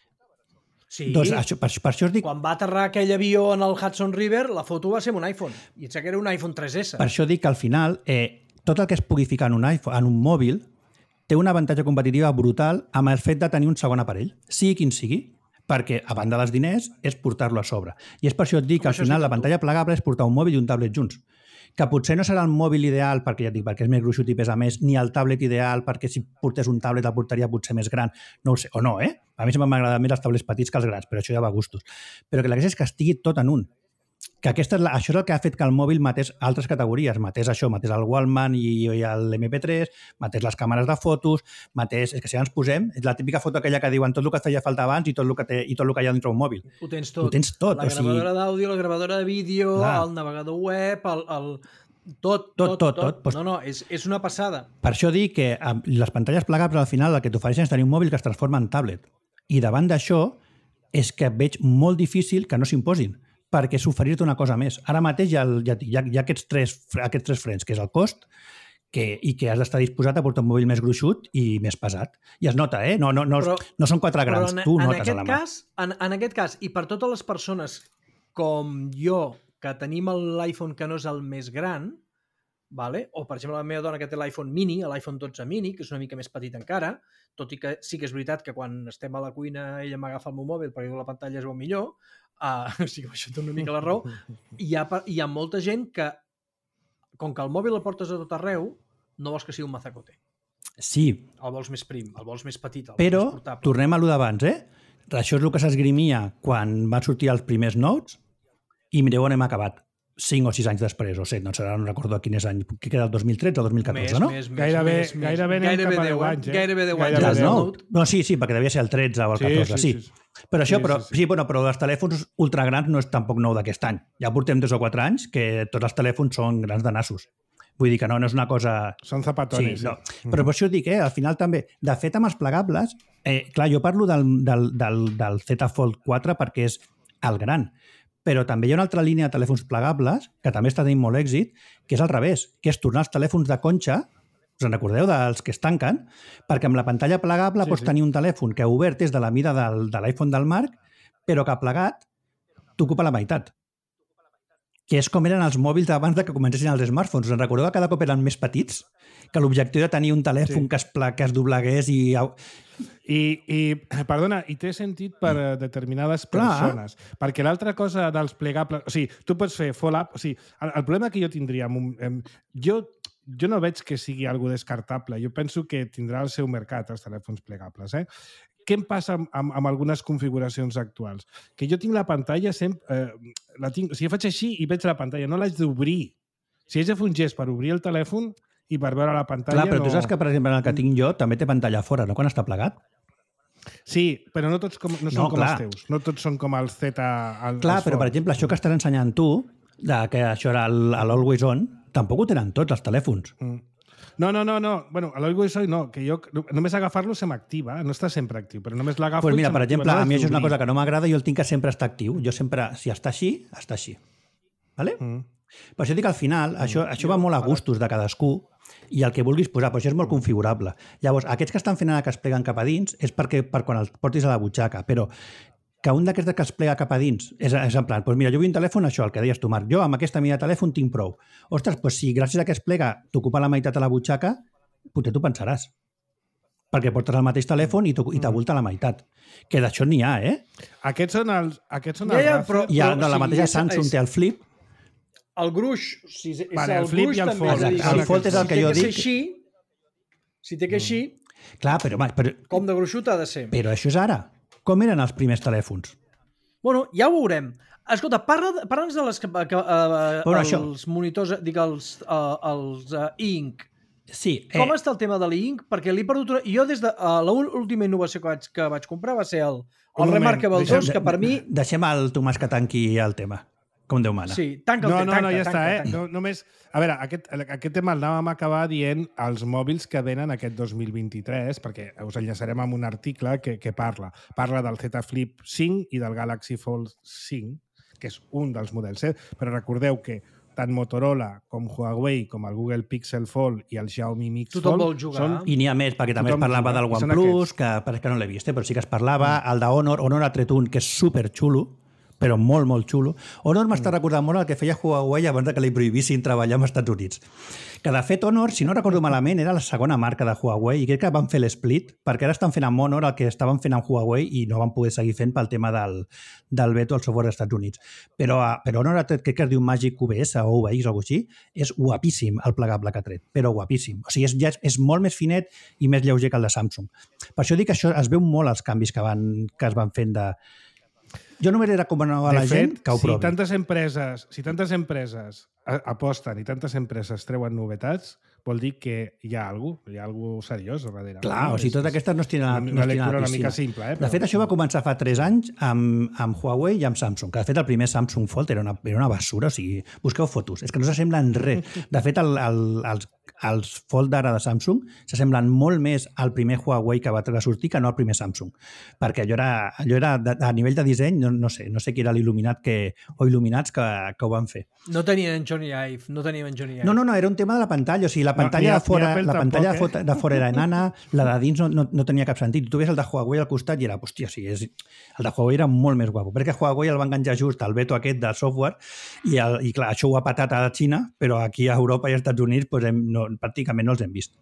Sí, doncs, per això us dic... Quan va aterrar aquell avió en el Hudson River, la foto va ser un iPhone, i que era un iPhone 3S. Per això dic que al final, tot el que es pugui ficar en un mòbil té un avantatge competitiva brutal amb el fet de tenir un segon aparell, sigui quin sigui, perquè, a banda dels diners, és portar-lo a sobre. I és per això et dic que al final la pantalla plegable és portar un mòbil i un tablet junts. Que potser no serà el mòbil ideal, perquè ja et dic, perquè és més gruixut i pesa més, ni el tablet ideal, perquè si portés un tablet el portaria potser més gran, no ho sé, o no, A mi sempre m'ha agradat més els tablets petits que els grans, però això ja va a gustos. Però que la gràcia és que estigui tot en un. Que això és el que ha fet que el mòbil matés altres categories, matés el Wallman i l'MP3, matés les càmeres de fotos, és que si ja ens posem, és la típica foto aquella que diuen tot el que feia falta abans i tot el que hi ha dintre un mòbil. Ho tens tot. La gravadora d'àudio, la gravadora de vídeo, el navegador web, tot. No, és una passada. Per això dic que les pantalles plegables al final el que t'ofereixen és tenir un mòbil que es transforma en tablet. I davant d'això és que veig molt difícil que no s'imposin, perquè és oferir-te una cosa més. Ara mateix hi ha aquests tres frens, que és el cost i que has d'estar disposat a portar un mòbil més gruixut i més pesat. I es nota, no són 4 grams, tu notes a la mà. En aquest cas, i per totes les persones com jo, que tenim l'iPhone que no és el més gran, vale? O, per exemple, la meva dona que té l'iPhone mini, l'iPhone 12 mini, que és una mica més petit encara, tot i que sí que és veritat que quan estem a la cuina ella m'agafa el meu mòbil perquè la pantalla es veu millor, sí que això té una mica la raó, hi ha molta gent que, com que el mòbil el portes a tot arreu, no vols que sigui un mazacote. Sí. El vols més prim, el vols més petit, el però, vols més portable. Tornem a lo d'abans, Això és el que s'esgrimia quan van sortir els primers Notes i mireu on hem acabat. 5 o 6 anys després, o 7, no recordo a quin és any, que queda el 2013 o 2014, no? Gairebé anem cap a 10 anys, Gairebé 10 anys. No, sí, perquè devia ser el 13 o el 14, sí. Però això, però els telèfons ultragrans no és tampoc nou d'aquest any. Ja portem 2 o 4 anys que tots els telèfons són grans de nassos. Vull dir que no és una cosa... Són zapatones. Sí, no. Però per això dic, al final també, de fet amb els plegables, clar, jo parlo del Z Fold 4 perquè és el gran, però també hi ha una altra línia de telèfons plegables que també està tenint molt èxit, que és al revés, que és tornar els telèfons de conxa, us en recordeu dels que es tanquen, perquè amb la pantalla plegable pots tenir un telèfon que obert és de la mida de l'iPhone del Marc, però que plegat t'ocupa la meitat. Que és com eren els mòbils abans que comencessin els smartphones. Us en recordeu que cada cop eren més petits? Que l'objectiu era tenir un telèfon que es doblegués i... Perdona, i té sentit per determinades persones. Perquè l'altra cosa dels plegables... O sigui, tu pots fer follow-up... O sigui, el problema que jo tindria... Jo no veig que sigui algo descartable. Jo penso que tindrà el seu mercat, els telèfons plegables. Què em passa amb algunes configuracions actuals? Que jo tinc la pantalla sempre... o sigui, jo faig així i veig la pantalla, no l'haig d'obrir. Si haig de fer un gest per obrir el telèfon i per veure la pantalla... Clar, però tu saps que, per exemple, el que tinc jo també té pantalla fora, no? Quan està plegat. Sí, però no tots no són com els teus. No tots són com el Z... Clar, però, per exemple, això que estàs ensenyant tu, que això era l'Always On, tampoc ho tenen tots els telèfons. No. Bueno, a l'Always On no, que jo només agafar-lo se m'activa, no està sempre actiu, però només l'agafo pues mira, per exemple, a mi això és una cosa que no m'agrada, jo el tinc que sempre estar actiu. Jo sempre, si està així, està així. Vale? Per això dic al final, això va molt a gustos de cadascú i el que vulguis posar, però això és molt configurable. Llavors, aquests que estan fent ara que es pleguen cap a dins és per quan els portis a la butxaca, però que un d'aquests que es plega cap a dins és en plan, doncs mira, jo vull un telèfon, això, el que deies tu, Marc, jo amb aquesta mida de telèfon tinc prou. Ostres, doncs si gràcies a que es plega t'ocupa la meitat a la butxaca, potser tu pensaràs. Perquè portes el mateix telèfon i t'avulta la meitat. Que d'això n'hi ha, Aquests són els Hi ha la mateixa Samsung té el Flip. El gruix, el Flip i el Fold. El Fold és el que jo dic. Si té que així, clar, però com de gruixut ha de ser. Però això és ara. Com eren els primers telèfons? Bueno, ja ho veurem. Escolta, parla'ns de els monitors, els e-ink. Sí. Com està el tema de l'e-ink? Perquè l'he perdut... Jo des de l'última innovació que vaig comprar va ser el Remarkable 2, que per mi... Deixem el Tomàs que tanqui el tema, com Déu mana. Sí, tanca. No, ja està, només... A veure, aquest tema el anàvem a acabar dient els mòbils que venen aquest 2023, perquè us enllaçarem amb un article que parla del Z Flip 5 i del Galaxy Fold 5, que és un dels models, però recordeu que tant Motorola com Huawei, com el Google Pixel Fold i el Xiaomi Mix Tothom Fold... vol jugar. I n'hi ha més, perquè també es parlava del OnePlus, que no l'he vist, però sí que es parlava, el d'Honor, Honor ha tret un, que és superxulo, però molt, molt xulo. Honor m'està recordant molt el que feia Huawei abans que li prohibissin treballar als Estats Units. Que, de fet, Honor, si no recordo malament, era la segona marca de Huawei i crec que van fer l'split, perquè ara estan fent amb Honor el que estaven fent amb Huawei i no van poder seguir fent pel tema del veto al software dels Estats Units. Però Honor, crec que es diu Magic UBS o UBX o alguna cosa així, és guapíssim el plegable que ha tret, però guapíssim. O sigui, és molt més finet i més lleuger que el de Samsung. Per això dic que això es veu molt els canvis que es van fent de... Jo només era recomanant a la gent que ho provi. Si tantes empreses aposten i tantes empreses treuen novetats, vol dir que hi ha alguna seriós darrere. Clar, o sigui, totes aquestes no es tiren a la piscina. Una lectura una mica simple, però... De fet, això va començar fa 3 anys amb Huawei i amb Samsung, que de fet el primer Samsung Fold era una basura, o sigui, busqueu fotos, és que no s'assemblen res. De fet, els Fold d'ara de Samsung s'assemblen molt més al primer Huawei que va sortir que no al primer Samsung, perquè allò era a nivell de disseny, no sé qui era l'il·luminat o il·luminats que ho van fer. No tenien en Johnny Ive. No, era un tema de la pantalla, o sigui, la pantalla de fora era enana, la de dins no tenia cap sentit. Tu veies el de Huawei al costat i era, hòstia, sí, el de Huawei era molt més guapo, perquè Huawei el va enganxar just al veto aquest del software i clar, això ho ha patat a la Xina, però aquí a Europa i als Estats Units pues, pràcticament no els hem vist.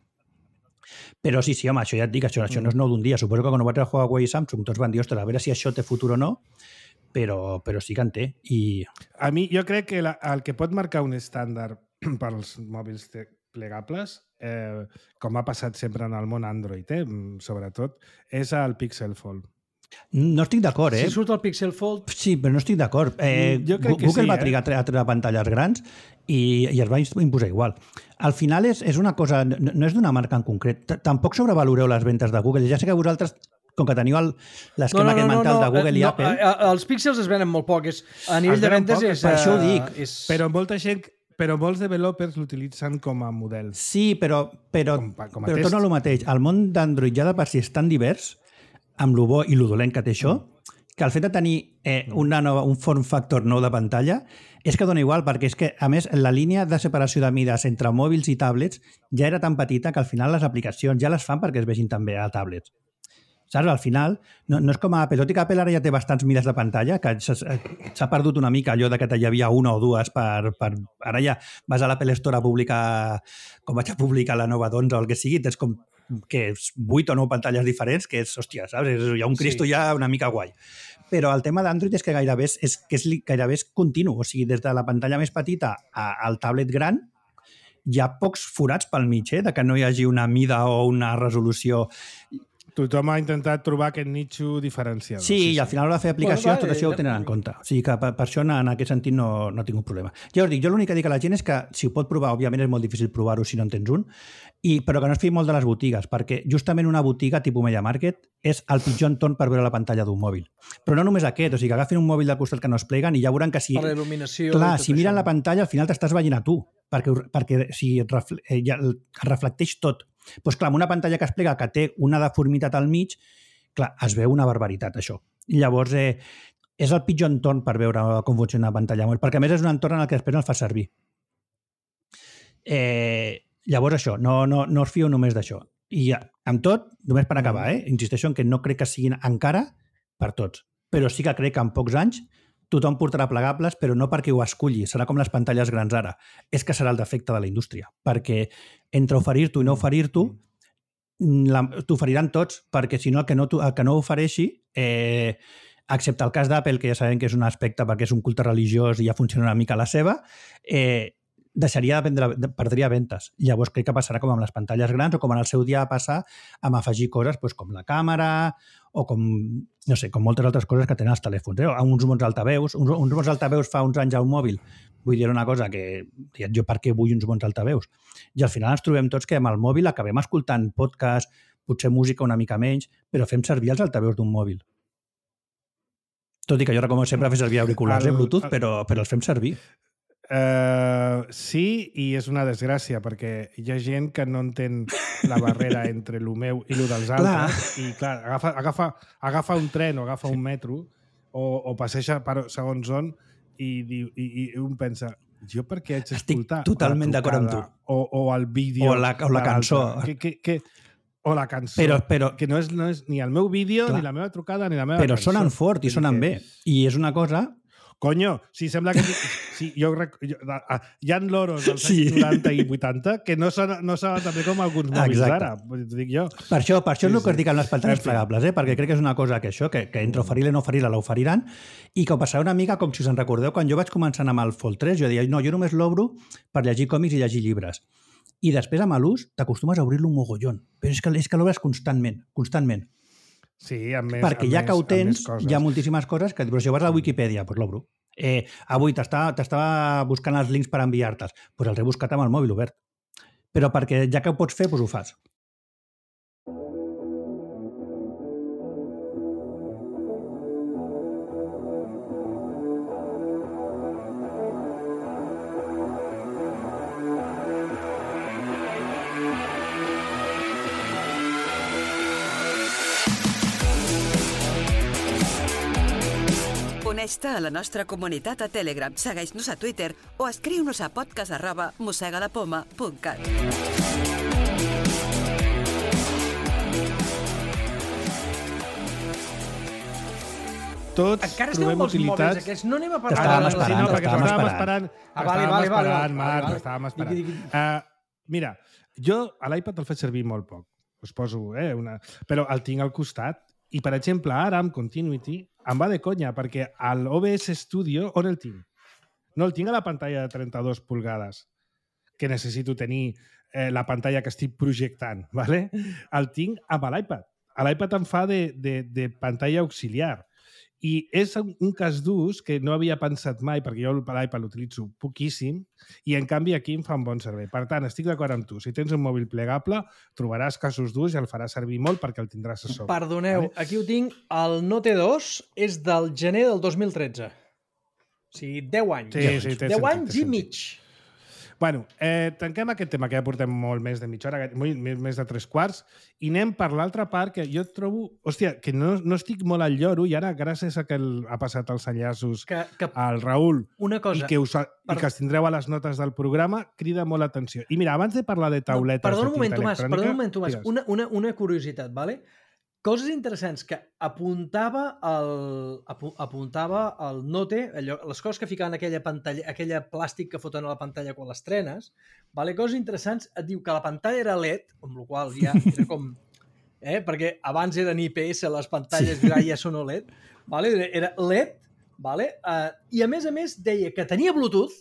Però sí, home, això ja et dic, això no és nou d'un dia. Suposo que quan ho va treure Huawei i Samsung tots van dir, ostres, a veure si això té futur o no, però sí que en té. A mi, jo crec que el que pot marcar un estàndard pels mòbils plegables, com ha passat sempre en el món Android, sobretot, és el Pixel Fold. No estic d'acord, Si surt el Pixel Fold... Sí, però no estic d'acord. Google va trigar a treure pantalles grans i es va imposar igual. Al final és una cosa... No és d'una marca en concret. Tampoc sobrevaloreu les ventes de Google. Ja sé que vosaltres, com que teniu l'esquema mental de Google i Apple... Els píxels es venen molt poc. A nivell de ventes és... Per això ho dic. Però molta gent... Però molts developers l'utilitzen com a model. Sí, però torna al mateix. El món d'Android ja de per si és tan divers, amb lo bo i lo dolent que té això, que el fet de tenir un form factor nou de pantalla és que dona igual, perquè és que, a més, la línia de separació de mides entre mòbils i tablets ja era tan petita que al final les aplicacions ja les fan perquè es vegin també a tablets. Saps? Al final, no és com a Apple. Tot i que Apple ara ja té bastants mides de pantalla, que s'ha perdut una mica allò de que hi havia una o dues per... Ara ja vas a l'Apple Store a publicar, com vaig a publicar la nova d'11 o el que sigui, tens com que 8 o 9 pantalles diferents, que és, hòstia, saps? Hi ha un Cristo ja una mica guai. Però el tema d'Android és que gairebé és continu. O sigui, des de la pantalla més petita al tablet gran, hi ha pocs forats pel mig, de que no hi hagi una mida o una resolució... Tothom ha intentat trobar aquest nitxo diferenciador. Sí, i al final de fer aplicacions tot això ho tenen en compte. O sigui que per això en aquest sentit no tinc un problema. Ja us dic, jo l'únic que dic a la gent és que si ho pot provar, òbviament és molt difícil provar-ho si no en tens un, però que no es fiï molt de les botigues, perquè justament una botiga tipus Media Market és el pitjor entorn per veure la pantalla d'un mòbil. Però no només aquest, o sigui que agafin un mòbil del costat que no es pleguen i ja veuran que si... Per la il·luminació... Clar, si miren la pantalla al final t'estàs veient a tu, perquè si es reflecteix tot. Doncs clar, amb una pantalla que es plega que té una deformitat al mig, clar, es veu una barbaritat, això. I llavors és el pitjor entorn per veure com funciona la pantalla mòbil, perquè a més és un entorn en el que després no el fa servir. Llavors això, no us fieu només d'això. I amb tot, només per acabar, insisteixo en que no crec que siguin encara per tots, però sí que crec que en pocs anys tothom portarà plegables, però no perquè ho esculli, serà com les pantalles grans ara. És que serà el defecte de la indústria, perquè entre oferir-t'ho i no oferir-t'ho, t'oferiran tots, perquè si no, el que no ofereixi, excepte el cas d'Apple, que ja sabem que és un aspecte perquè és un culte religiós i ja funciona una mica la seva, perdria ventes. Llavors crec que passarà com amb les pantalles grans o com en el seu dia va passar amb afegir coses com la càmera o com, no sé, com moltes altres coses que tenen els telèfons. Uns bons altaveus. Uns bons altaveus fa uns anys a un mòbil. Vull dir una cosa que jo per què vull uns bons altaveus? I al final ens trobem tots que amb el mòbil acabem escoltant podcast, potser música una mica menys, però fem servir els altaveus d'un mòbil. Tot i que jo recomano sempre fer servir auriculars Bluetooth, però els fem servir. Sí, i és una desgràcia, perquè hi ha gent que no entén la barrera entre el meu i el dels altres. I clar, agafa un tren o agafa un metro o passeja per segons on i un pensa, jo per què haig d'escoltar totalment d'acord amb tu. O el vídeo o la cançó o la cançó, però que no és ni el meu vídeo, ni la meva trucada, ni la meva cançó. Però sonen fort i sonen bé. I és una cosa... Conyo, si sembla que... hi ha loros dels anys 90 i 80 que no sonen també com alguns mòbils d'ara, dic jo. Per això és el que us dic amb les pantalles plegables, perquè crec que és una cosa que entre oferir-la i no oferir-la l'oferiran, i que ho passarà una mica com si us en recordeu quan jo vaig començar amb el Fold 3, jo deia, no, jo només l'obro per llegir còmics i llegir llibres. I després amb l'ús t'acostumes a obrir-lo un mogollon, però és que l'obres constantment. Sí, més, perquè ja que ho tens, hi ha moltíssimes coses que, però si vas a la Wikipedia, doncs l'obro. Avui t'estava buscant els links per enviar-te'ls, doncs els he buscat amb el mòbil obert. Però perquè ja que ho pots fer, doncs ho fas. Uneix-te a la nostra comunitat a Telegram, segueix-nos a Twitter o escriu-nos a podcast@mossegalapoma.cat. tots encara esteu trobem amb els mòbils utilitats... aquests. No anem a parlar Estàvem de les... esperant, perquè estàvem esperant. Vale. Marc, estàvem esperant. Digui. Mira, jo a l'iPad el faig servir molt poc. Us poso, però el tinc al costat. I, per exemple, ara, amb Continuity, em va de conya, perquè a l'OBS Studio, on el tinc? No, el tinc a la pantalla de 32 polgades, que necessito tenir la pantalla que estic projectant, ¿vale? El tinc amb l'iPad. L'iPad em fa de pantalla auxiliar. I és un cas d'ús que no havia pensat mai, perquè jo l'iPad l'utilitzo poquíssim, i en canvi aquí em fa un bon servei. Per tant, estic d'acord amb tu. Si tens un mòbil plegable, trobaràs casos d'ús i el faràs servir molt perquè el tindràs a sobre. Perdoneu, aquí ho tinc. El Note 2 és del gener del 2013. O sigui, 10 anys. Sí, 10 anys i mig. Bueno, tanquem aquest tema, que ja portem molt més de mitja hora, més de 3/4, i anem per l'altra part, que jo trobo... Hòstia, que no estic molt al lloro, i ara, gràcies a que ha passat els enllaços al Raül, una cosa, i que els tindreu a les notes del programa, crida molt l'atenció. I mira, abans de parlar de tauletes perdona un moment, Tomàs. Una curiositat, ¿vale? Coses interessants que apuntava el Note, les coses que ficaven aquella plàstic que foten a la pantalla quan l'estrenes, vale? Coses interessants, et diu que la pantalla era LED, amb la qual ja era com... perquè abans eren IPS, les pantalles ja són OLED, vale? Era LED, vale? I a més deia que tenia Bluetooth,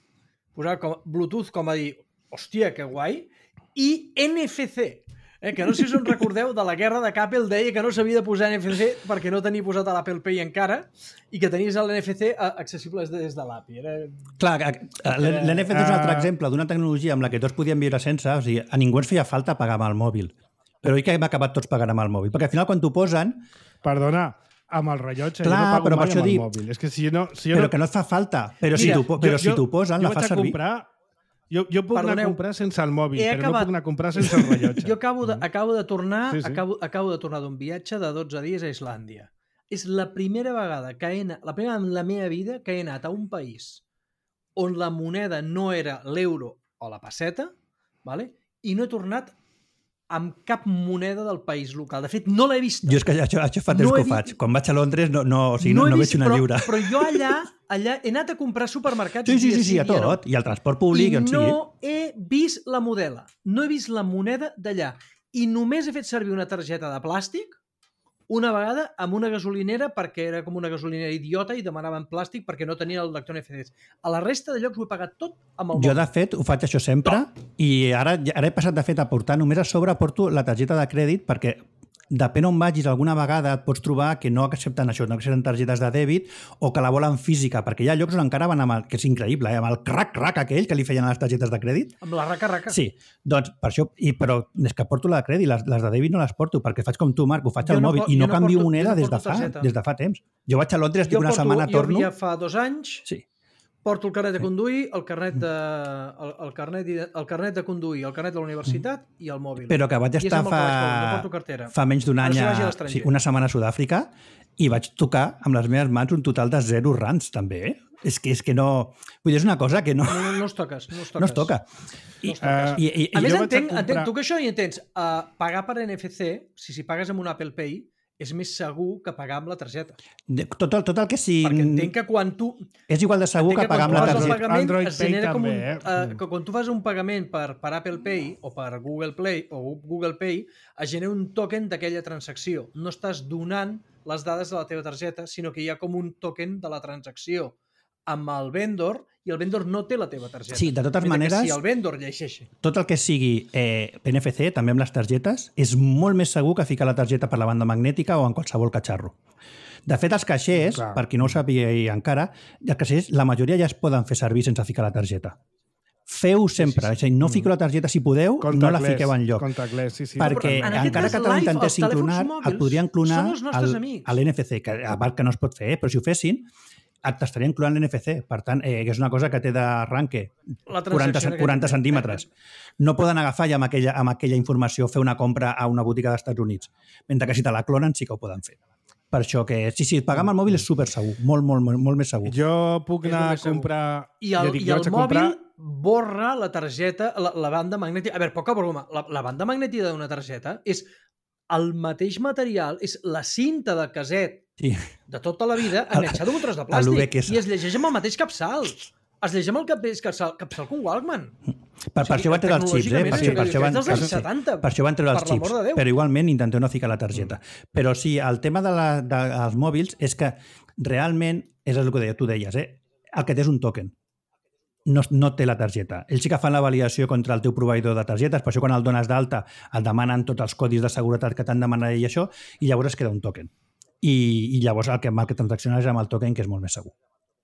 posava Bluetooth com a dir, hòstia, que guai, i NFC, que no sé si us en recordeu de la guerra de Apple, deia que no s'havia de posar NFC perquè no tenia posat a l'Apple Pay encara i que tenies l'NFC accessible des de l'API. Clar, l'NFC és un altre exemple d'una tecnologia amb la que tots podíem viure sense, o sigui, a ningú ens feia falta pagar amb el mòbil, però oi que hem acabat tots pagant amb el mòbil, perquè al final quan t'ho posen... Perdona, amb el rellotge, clar, jo no pago mai amb el dic, mòbil. És que si no, però que no et fa falta, però si t'ho posen, la fas servir. Jo puc anar a comprar sense el mòbil, però no puc anar a comprar sense el rellotge. Jo acabo de tornar d'un viatge de 12 dies a Islàndia. És la primera vegada en la meva vida que he anat a un país on la moneda no era l'euro o la pesseta, vale? I no he tornat amb cap moneda del país local. De fet, no l'he vist. Jo és que això fa temps que ho faig. Quan vaig a Londres no veig una lliura. Però jo allà he anat a comprar supermercats. Sí, a tot. I al transport públic. I no he vist la modela. No he vist la moneda d'allà. I només he fet servir una targeta de plàstic una vegada amb una gasolinera perquè era com una gasolinera idiota i demanaven plàstic perquè no tenien el lector NFC. A la resta de llocs ho he pagat tot amb el mòbil. Jo, de fet, ho faig això sempre i ara he passat, de fet, a portar només a sobre porto la targeta de crèdit perquè depèn on vagis, alguna vegada et pots trobar que no accepten això, no accepten targetes de dèbit o que la volen física, perquè hi ha llocs on encara van amb el, que és increïble, amb el crac-crac aquell que li feien a les targetes de crèdit. Amb la raca-raca. Sí, doncs per això, però és que porto la de crèdit, les de dèbit no les porto, perquè faig com tu, Marc, ho faig al mòbil i no canvio moneda des de fa temps. Jo vaig a Londres, estic una setmana, torno... Jo ja fa 2 anys... Sí. Porto el carnet de conduir, el carnet de conduir, el carnet de la universitat i el mòbil. Però que vaig estar fa menys d'un any, una setmana a Sud-àfrica, i vaig tocar amb les meves mans un total de 0 rands, també. És que no... Vull dir, és una cosa que no... No es toques. No es toca. A més, entenc tu que això hi entens. Pagar per NFC, si pagues amb un Apple Pay, és més segur que pagar amb la targeta. Tot el que sigui... Perquè entenc que quan tu... És igual de segur que pagar amb la targeta. Android Pay també, que quan tu fas un pagament per Apple Pay o per Google Pay, es genera un token d'aquella transacció. No estàs donant les dades de la teva targeta, sinó que hi ha com un token de la transacció amb el vendor i el vendor no té la teva targeta. Sí, de totes maneres... Si el vendor llegeix... Tot el que sigui NFC, també amb les targetes, és molt més segur que ficar la targeta per la banda magnètica o en qualsevol catxarro. De fet, els caixers, per qui no ho sàpiga encara, els caixers, la majoria ja es poden fer servir sense ficar la targeta. Feu sempre, és a dir, no fiqueu la targeta si podeu, no la fiqueu enlloc. Perquè encara que te l'intentessin clonar, et podrien clonar l'NFC, que a part que no es pot fer, però si ho fessin, et t'estarien clonant l'NFC. Per tant, que és una cosa que té d'arranque 40 centímetres. No poden agafar ja amb aquella informació fer una compra a una botiga dels Estats Units. Mentre que si te la clonen sí que ho poden fer. Per això que, sí, pagar amb el mòbil és super segur, molt més segur. Jo puc anar a comprar... I el mòbil borra la targeta, la banda magnètica... A veure, poca broma, la banda magnètica d'una targeta és el mateix material, és la cinta de caset de tota la vida enganxada amb un tros de plàstic i es llegeix amb el mateix capçal. Es llegeix amb el capçal com un Walkman. Per això van treure els xips, per això van treure els xips, però igualment intentem no ficar la targeta. Però sí, el tema dels mòbils és que realment, és el que tu deies, el que té és un token. No té la targeta. Ells sí que fan la validació contra el teu proveïdor de targetes, per això quan el dones d'alta et demanen tots els codis de seguretat que t'han demanat i això, i llavors es queda un token. I llavors el que transacciones és amb el token, que és molt més segur.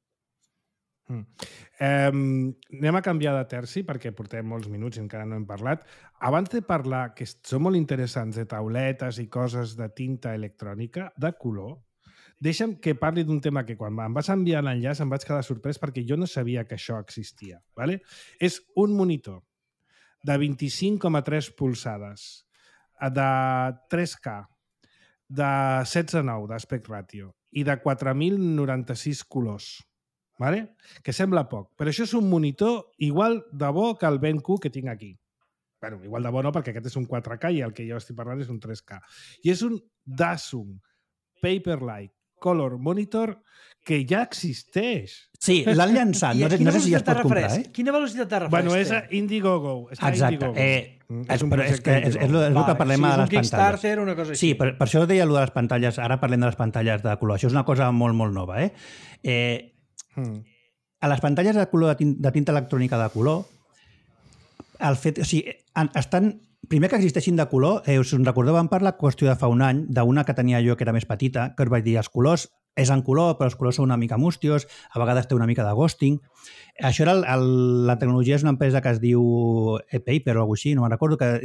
Anem a canviar de terci perquè portem molts minuts i encara no hem parlat. Abans de parlar, que són molt interessants, de tauletes i coses de tinta electrònica, de color, deixa'm que parli d'un tema que quan em vas enviar l'enllaç em vaig quedar sorprès perquè jo no sabia que això existia. ¿Vale? És un monitor de 25,3 polzades, de 3K, de 16:9 d'aspect ratio i de 4.096 colors. ¿Vale? Que sembla poc, però això és un monitor igual de bo que el BenQ que tinc aquí. Bueno, igual de bo no, perquè aquest és un 4K i el que jo estic parlant és un 3K. I és un Dasung Paperlike Color Monitor que ja existeix. Sí, l'han llançat. No sé si ja es pot comprar. Quina velocitat de refresc? Bueno, és a Indiegogo. Exacte. Però és el que parlem de les pantalles. Kickstarter, una cosa així. Sí, per això deia allò de les pantalles. Ara parlem de les pantalles de color. Això és una cosa molt, molt nova. A les pantalles de color de tinta electrònica de color, el fet, o sigui, estan... Primer que existeixin de color, us en recordeu, vam parlar qüestió de fa un any d'una que tenia jo que era més petita, que us vaig dir, els colors és en color, però els colors són una mica mustios, a vegades té una mica de ghosting. Això era la tecnologia, és una empresa que es diu ePaper o alguna cosa així, no me'n recordo, que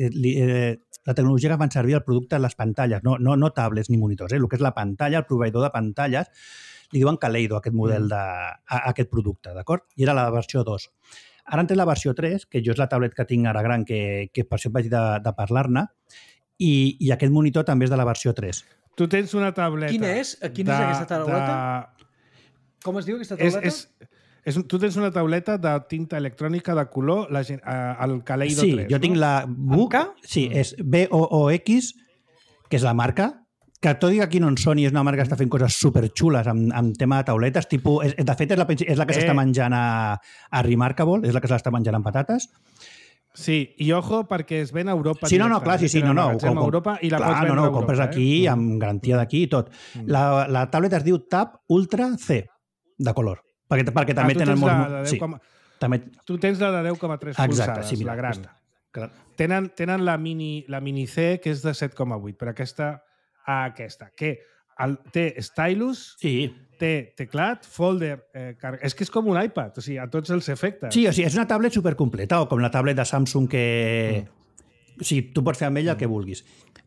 la tecnologia que fan servir el producte a les pantalles, no tablets ni monitors, el que és la pantalla, el proveïdor de pantalles, li diuen Kaleido, aquest model aquest producte, d'acord? I era la versió 2. Ara en té la versió 3, que jo és la tablet que tinc ara gran, que per això vaig de parlar-ne, i aquest monitor també és de la versió 3. Tu tens una tableta... Quina és aquesta tauleta? Com es diu aquesta tauleta? Tu tens una tauleta de tinta electrònica de color, el Kaleido 3. Sí, jo tinc la BOOX, sí, és BOOX, que és la marca, que tot i que aquí no en Sony és una marca que està fent coses superxules amb tema de tauletes, tipus, de fet és la que s'està menjant a Remarkable, és la que s'està menjant amb patates. Sí, i ojo perquè es ven a Europa. Sí, no, clar, sí, no. A Europa i la pots vendre a Europa. Ho compres aquí amb garantia d'aquí i tot. La tauleta es diu Tab Ultra C, de color, perquè també tenen molt... Sí, també... Tu tens la de 10,3 polzades, sí, la gran. Tenen la mini C, que és de 7,8, però aquesta, que té stylus, té teclat, folder, és que és com un iPad, o sigui, a tots els efectes. Sí, o sigui, és una tablet supercompleta, o com la tablet de Samsung que... O sigui, tu pots fer amb ella el que vulguis.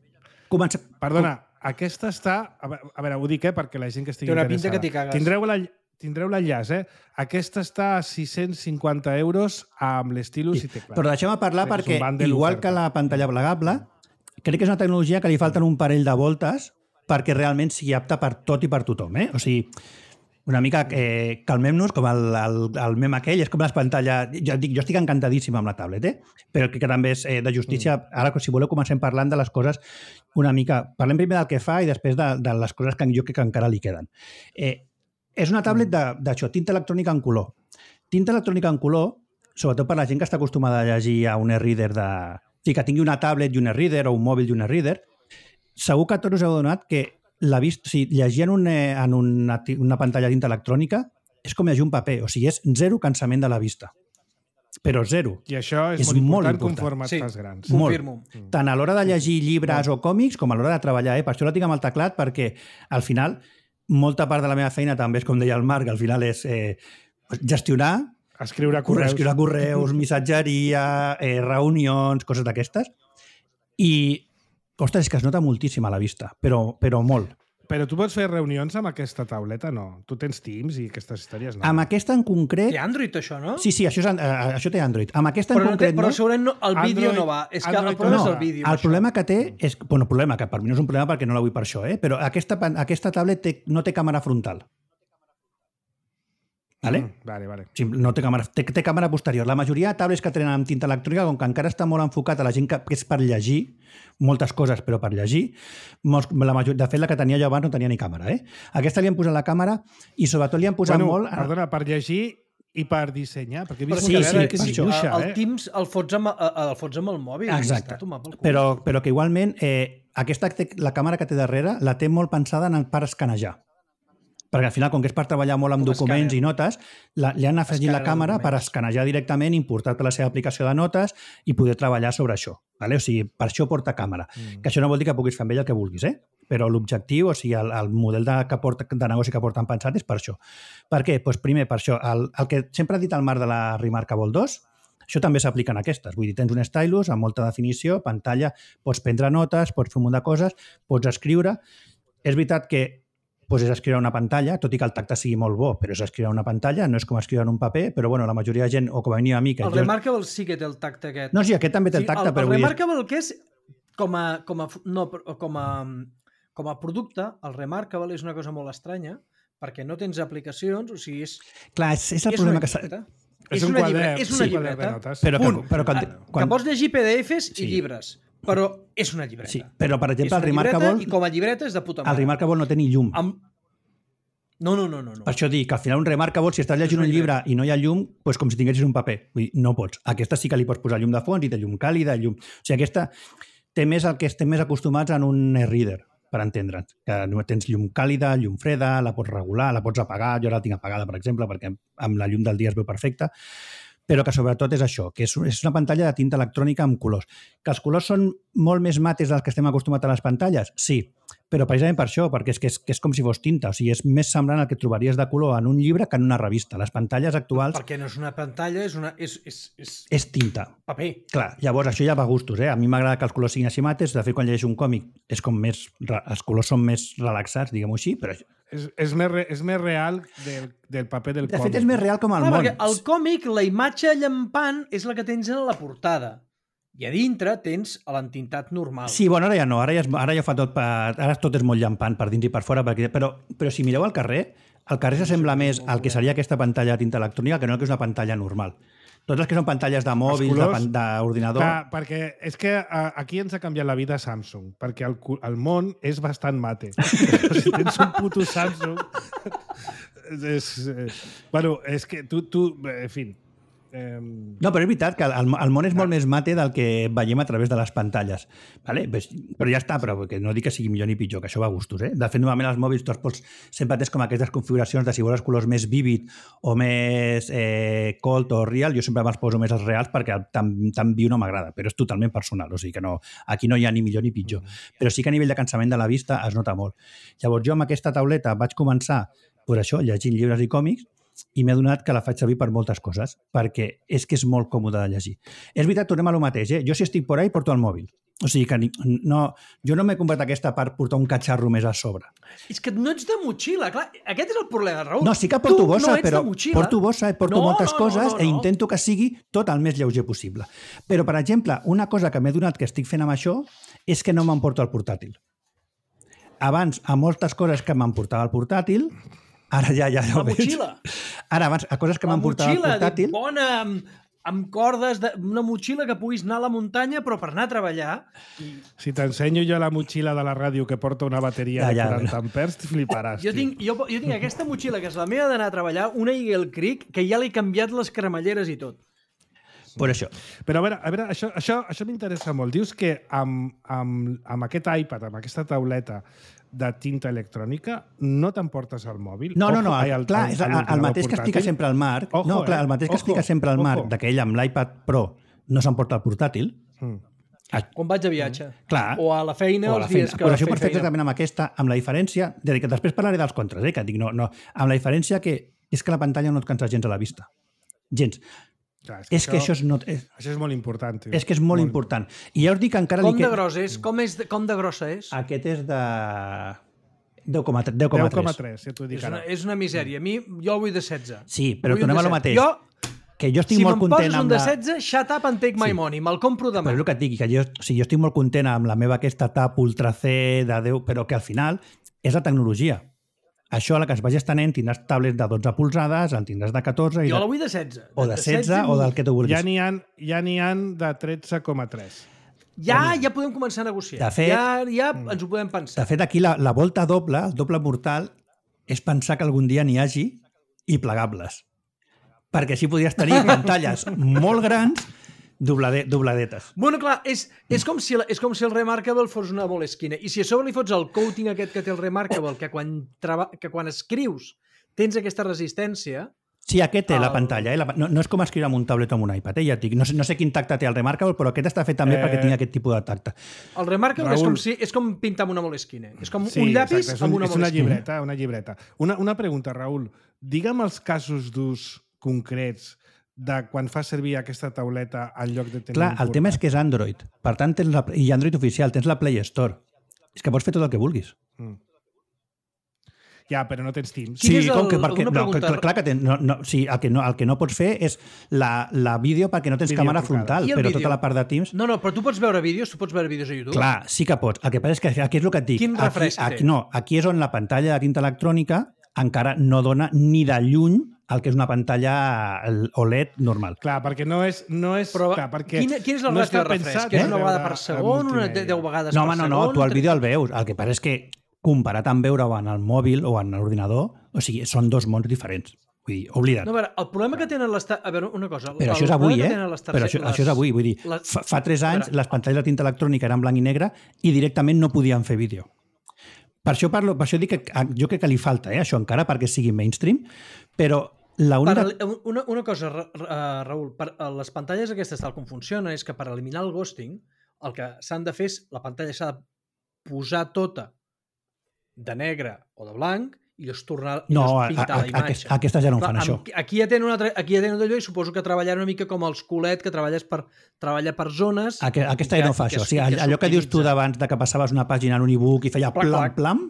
Perdona, aquesta està... A veure, ho dic, perquè la gent que estigui interessada. Té una pinta que t'hi cagues. Tindreu l'enllaç, Aquesta està a 650 euros amb l'estilus i teclat. Però deixem-me parlar perquè, igual que la pantalla plegable, crec que és una tecnologia que li falten un parell de voltes perquè realment sigui apta per tot i per tothom. O sigui, una mica calmem-nos, com el meme aquell, és com les pantalles... Jo estic encantadíssim amb la tablet, però que també és de justícia. Ara, si voleu, comencem parlant de les coses una mica... Parlem primer del que fa i després de les coses que jo crec que encara li queden. És una tablet d'això, tinta electrònica en color. Tinta electrònica en color, sobretot per la gent que està acostumada a llegir a un e-reader que tingui una tablet i un e-reader o un mòbil i un e-reader, segur que tots us heu donat que llegir en una pantalla de tinta electrònica és com llegir un paper, o sigui, és zero cansament de la vista. Però zero. I això és molt important conforme et fas grans. Confirmo. Tant a l'hora de llegir llibres o còmics com a l'hora de treballar. Per això la tinc amb el teclat, perquè al final molta part de la meva feina també és, com deia el Marc, al final és gestionar, escriure correus, missatgeria, reunions, coses d'aquestes. I, ostres, és que es nota moltíssim a la vista, però molt. Però tu pots fer reunions amb aquesta tauleta, no? Tu tens Teams i aquestes històries, no? Amb aquesta en concret... Té Android, això, no? Sí, això té Android. Amb aquesta en concret, no. Però segurament el vídeo no va. És que el problema és el vídeo. El problema que té és... Bueno, problema, que per mi no és un problema perquè no la vull per això, però aquesta tablet no té càmera frontal. Vale? Vale. No té càmera, té càmera posterior. La majoria de tablets que tenen amb tinta electrònica, com que encara està molt enfocat a la gent que és per llegir, moltes coses, però per llegir, de fet, la que tenia jo abans no tenia ni càmera. Aquesta li han posat la càmera i sobretot li han posat molt... Perdona, per llegir i per dissenyar, perquè he vist que dibuixa, el Teams el fots amb el mòbil. Exacte. Però que igualment la càmera que té darrere la té molt pensada per escanejar. Perquè al final, com que és per treballar molt amb documents i notes, li han afegit la càmera per escanejar directament, importar per la seva aplicació de notes i poder treballar sobre això. Vale? O sigui, per això porta càmera. Que això no vol dir que puguis fer amb ella el que vulguis, però l'objectiu, o sigui, el model de negoci que porten pensat és per això. Per què? Doncs primer, per això. El que sempre ha dit el Marc de la Remarkable 2, això també s'aplica en aquestes. Vull dir, tens un stylus amb molta definició, pantalla, pots prendre notes, pots fer un munt de coses, pots escriure. És veritat que és escriure una pantalla, tot i que el tacte sigui molt bo, però és escriure una pantalla, no és com escriure en un paper, però bueno, la majoria de gent, o com a mínim a mi... El Remarkable sí que té el tacte aquest. No, sí, aquest també té el tacte, però... El Remarkable que és com a producte, el Remarkable és una cosa molt estranya, perquè no tens aplicacions, o sigui, és... Clar, és el problema que... És un quadern. És una llibreta. Que pots llegir PDFs i llibres, però és una llibreta. Sí, però per exemple el Remarkable... I com a llibreta és de puta mare. El Remarkable no té ni llum. No. Per això dic que al final un Remarkable, si estàs llegint un llibre i no hi ha llum, doncs com si tinguessis un paper. Vull dir, no pots. Aquesta sí que li pots posar llum de fons i té llum càlida, llum... O sigui, aquesta té més el que estem més acostumats en un e-reader, per entendre'ns. Que tens llum càlida, llum freda, la pots regular, la pots apagar. Jo ara la tinc apagada, per exemple, perquè amb la llum del dia es veu perfecta. Però que sobretot és això, que és una pantalla de tinta electrònica amb colors. Que els colors són molt més mates dels que estem acostumats a les pantalles? Sí, però precisament per això, perquè és com si fos tinta, o sigui, és més semblant al que trobaries de color en un llibre que en una revista. Les pantalles actuals... Perquè no és una pantalla, és tinta. Paper. Clar, llavors això ja va a gustos, A mi m'agrada que els colors siguin així mates, de fet quan llegeixo un còmic és com més... Els colors són més relaxats, diguem-ho així, però... És més real del paper del còmic. De fet, és més real com el món. Perquè el còmic, la imatge llampant és la que tens a la portada. I a dintre tens l'entintat normal. Sí, bueno, ara ja no. Ara ja fa tot... Ara tot és molt llampant per dins i per fora. Però si mireu al carrer s'assembla més al que seria aquesta pantalla de tinta electrònica que no que és una pantalla normal. Tots els que són pantalles de mòbil, d'ordinador... Clar, perquè és que aquí ens ha canviat la vida Samsung, perquè el món és bastant mate. Si tens un puto Samsung... és que tu... En fi... No, però és veritat que el món és molt més mate del que veiem a través de les pantalles. Vale? Però ja està, però que no dic que sigui millor ni pitjor, que això va a gustos. De fet, normalment els mòbils tu els pots, sempre tens com aquestes configuracions de si vols colors més vívid o més cold o real. Jo sempre me'ls poso més els reals perquè tan viu no m'agrada, però és totalment personal. O sigui que no, aquí no hi ha ni millor ni pitjor. Però sí que a nivell de cansament de la vista es nota molt. Llavors jo amb aquesta tauleta vaig començar per això, llegint llibres i còmics, i m'he adonat que la faig servir per moltes coses, perquè és que és molt còmode de llegir. És veritat, tornem a lo mateix. Jo si estic por ahí porto el mòbil. O sigui que jo no m'he comprat aquesta per portar un catxarro més a sobre. És que no ets de motxilla, clar. Aquest és el problema, Raül. No, sí que porto bossa, però porto bossa, porto moltes coses i intento que sigui tot el més lleuger possible. Però, per exemple, una cosa que m'he donat que estic fent amb això és que no m'emporto el portàtil. Abans, a moltes coses que m'emportava el portàtil, ara ja ho veig. Motxilla. Ara, abans, a coses que m'emportava el portàtil... La motxilla, bona, amb cordes, una motxilla que puguis anar a la muntanya, però per anar a treballar... Si t'ensenyo jo la motxilla de la ràdio que porta una bateria de 40 ampers, fliparàs. Jo tinc aquesta motxilla, que és la meva d'anar a treballar, una Eagle Creek, que ja l'he canviat les cremalleres i tot. Per això. Però a veure això m'interessa molt. Dius que amb aquest iPad, amb aquesta tauleta de tinta electrònica, no t'emportes el mòbil? No, clar, és el mateix que explica sempre el Marc. No, clar, el mateix que explica sempre el Marc, que ell amb l'iPad Pro no s'emporta el portàtil. Quan vaig a viatge. Clar. O a la feina, els dies que... Però això pots fer exactament amb aquesta, amb la diferència, que després parlaré dels contres, que dic, no, amb la diferència que és que la pantalla no et cansa gens a la vista. Gens. Clar, és que això és molt important. Tio. És que és molt important. I ja us dic encara... Com de gros és? Com de grossa és? Aquest és de 10,3. 10,3, ja t'ho dic ara. És una misèria. A mi, jo el vull de 16. Sí, però tornem a lo mateix. Que jo estic molt content amb la... Si me'n poses un de 16, shut up and take my money. Me'l compro demà. Però és el que et dic, que jo estic molt content amb la meva aquesta TAP Ultra C de 10, però que al final és la tecnologia. Això, a la que es vagi estenent, tindràs tablets de 12 polzades, en tindràs de 14... Jo la vull de 16. O de 16 o del que tu vulguis. Ja n'hi ha de 13,3. Ja podem començar a negociar. De fet, ja ens ho podem pensar. De fet, aquí la volta doble, el doble mortal, és pensar que algun dia n'hi hagi i plegables. Perquè així podries tenir pantalles molt grans dobladetes. Bueno, clar, és com si el Remarkable fos una Moleskine. I si a sobre li fots el coating aquest que té el Remarkable, que quan escrius tens aquesta resistència... Sí, aquest té la pantalla. No és com escriure amb un tablet o amb un iPad. Ja et dic, no sé quin tacte té el Remarkable, però aquest està fet també perquè tingui aquest tipus de tacte. El Remarkable és com pintar amb una Moleskine. És com un llapis amb una Moleskine. És una llibreta. Una pregunta, Raül. Digue'm els casos d'ús concrets de quan fa servir aquesta tauleta en lloc de tenir... Clar, el tema és que és Android. Per tant, i Android oficial, tens la Play Store. És que pots fer tot el que vulguis. Ja, però no tens Teams. Sí, clar que tens... Sí, el que no pots fer és la vídeo perquè no tens càmera frontal, però tota la part de Teams... No, però tu pots veure vídeos, a YouTube. Clar, sí que pots. El que passa és que aquí és el que et dic. Quin refresc té? Aquí és on la pantalla de tinta electrònica encara no dona ni de lluny el que és una pantalla OLED normal. Clar, perquè no és... Però quin és el ràtio de refresc? Que és una vegada per segon, una 10 vegades per segon? No, tu el vídeo el veus. El que passa és que comparat amb veure-ho en el mòbil o en l'ordinador, o sigui, són dos mons diferents. Vull dir, oblida't. No, a veure, el problema que tenen les... A veure, una cosa... Però això és avui, Però això és avui, vull dir, fa 3 anys les pantalles de tinta electrònica eren blanc i negre i directament no podien fer vídeo. Per això dic que jo crec que li falta, això encara, perquè sigui mainstream, però una cosa, Raül, les pantalles aquestes tal com funcionen és que per eliminar el ghosting el que s'han de fer és la pantalla s'ha de posar tota de negre o de blanc i pintar la imatge. Aquestes ja no fan això. Aquí ja tenen d'allò i suposo que treballar una mica com els Colet, que treballa per zones... Aquesta ja no fa això. O sigui, allò que dius tu d'abans de que passaves una pàgina en un e-book i feia plam,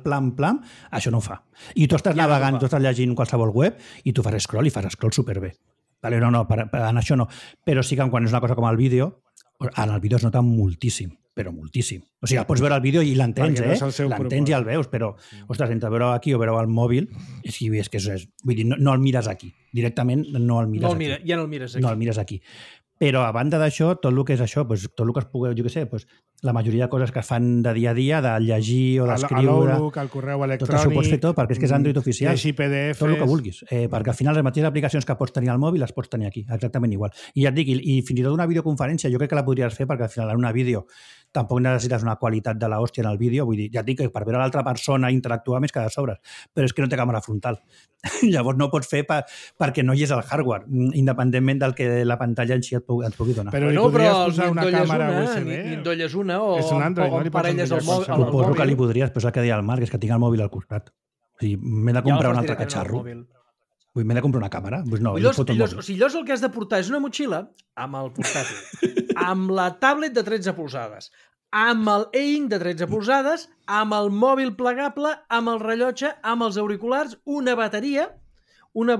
això no ho fa. I tu estàs navegant, tu estàs llegint qualsevol web i tu fas scroll i fas scroll superbé. No, en això no. Però sí que quan és una cosa com el vídeo, en el vídeo es nota moltíssim, però moltíssim. O sigui, pots veure el vídeo i l'entens, l'entens i el veus, però, ostres, entre veure aquí o veure al mòbil, és que vull dir, no el mires aquí. Directament no el mires aquí. Ja no el mires aquí. No el mires aquí. Però a banda d'això, tot el que és això, tot el que es pugui, jo què sé, la majoria de coses que es fan de dia a dia, de llegir o d'escriure... l'Outlook, el correu electrònic... Tot això ho pots fer tot, perquè és que és Android oficial. Llegir PDFs... Tot el que vulguis. Perquè al final les mateixes aplicacions que pots tenir al mòbil les pots tenir aquí, exactament igual. I ja et dic, i fins i tot una videoconferència jo crec que la podries fer perquè al final en una vídeo tampoc necessites una qualitat de l'hòstia en el vídeo, vull dir, ja et dic que per veure l'altra persona interactuar més que de sobres, però és que no té càmera frontal. Llavors no ho pots fer perquè no hi és el hardware, independentment del que la pantalla en si et pugui donar. Però li podries posar una càmera USB? Ni endolles una o parelles al mòbil. Suposo que li podries, però és el que deia el Marc, és que tinc el mòbil al costat. O sigui, m'he de comprar un altre catxarro. M'he de comprar una càmera? Doncs no, o sigui, allò és el que has de portar és una motxilla amb el portàtil, amb la tablet de 13 polzades, amb el e-ink de 13 polzades, amb el mòbil plegable, amb el rellotge, amb els auriculars, una bateria, una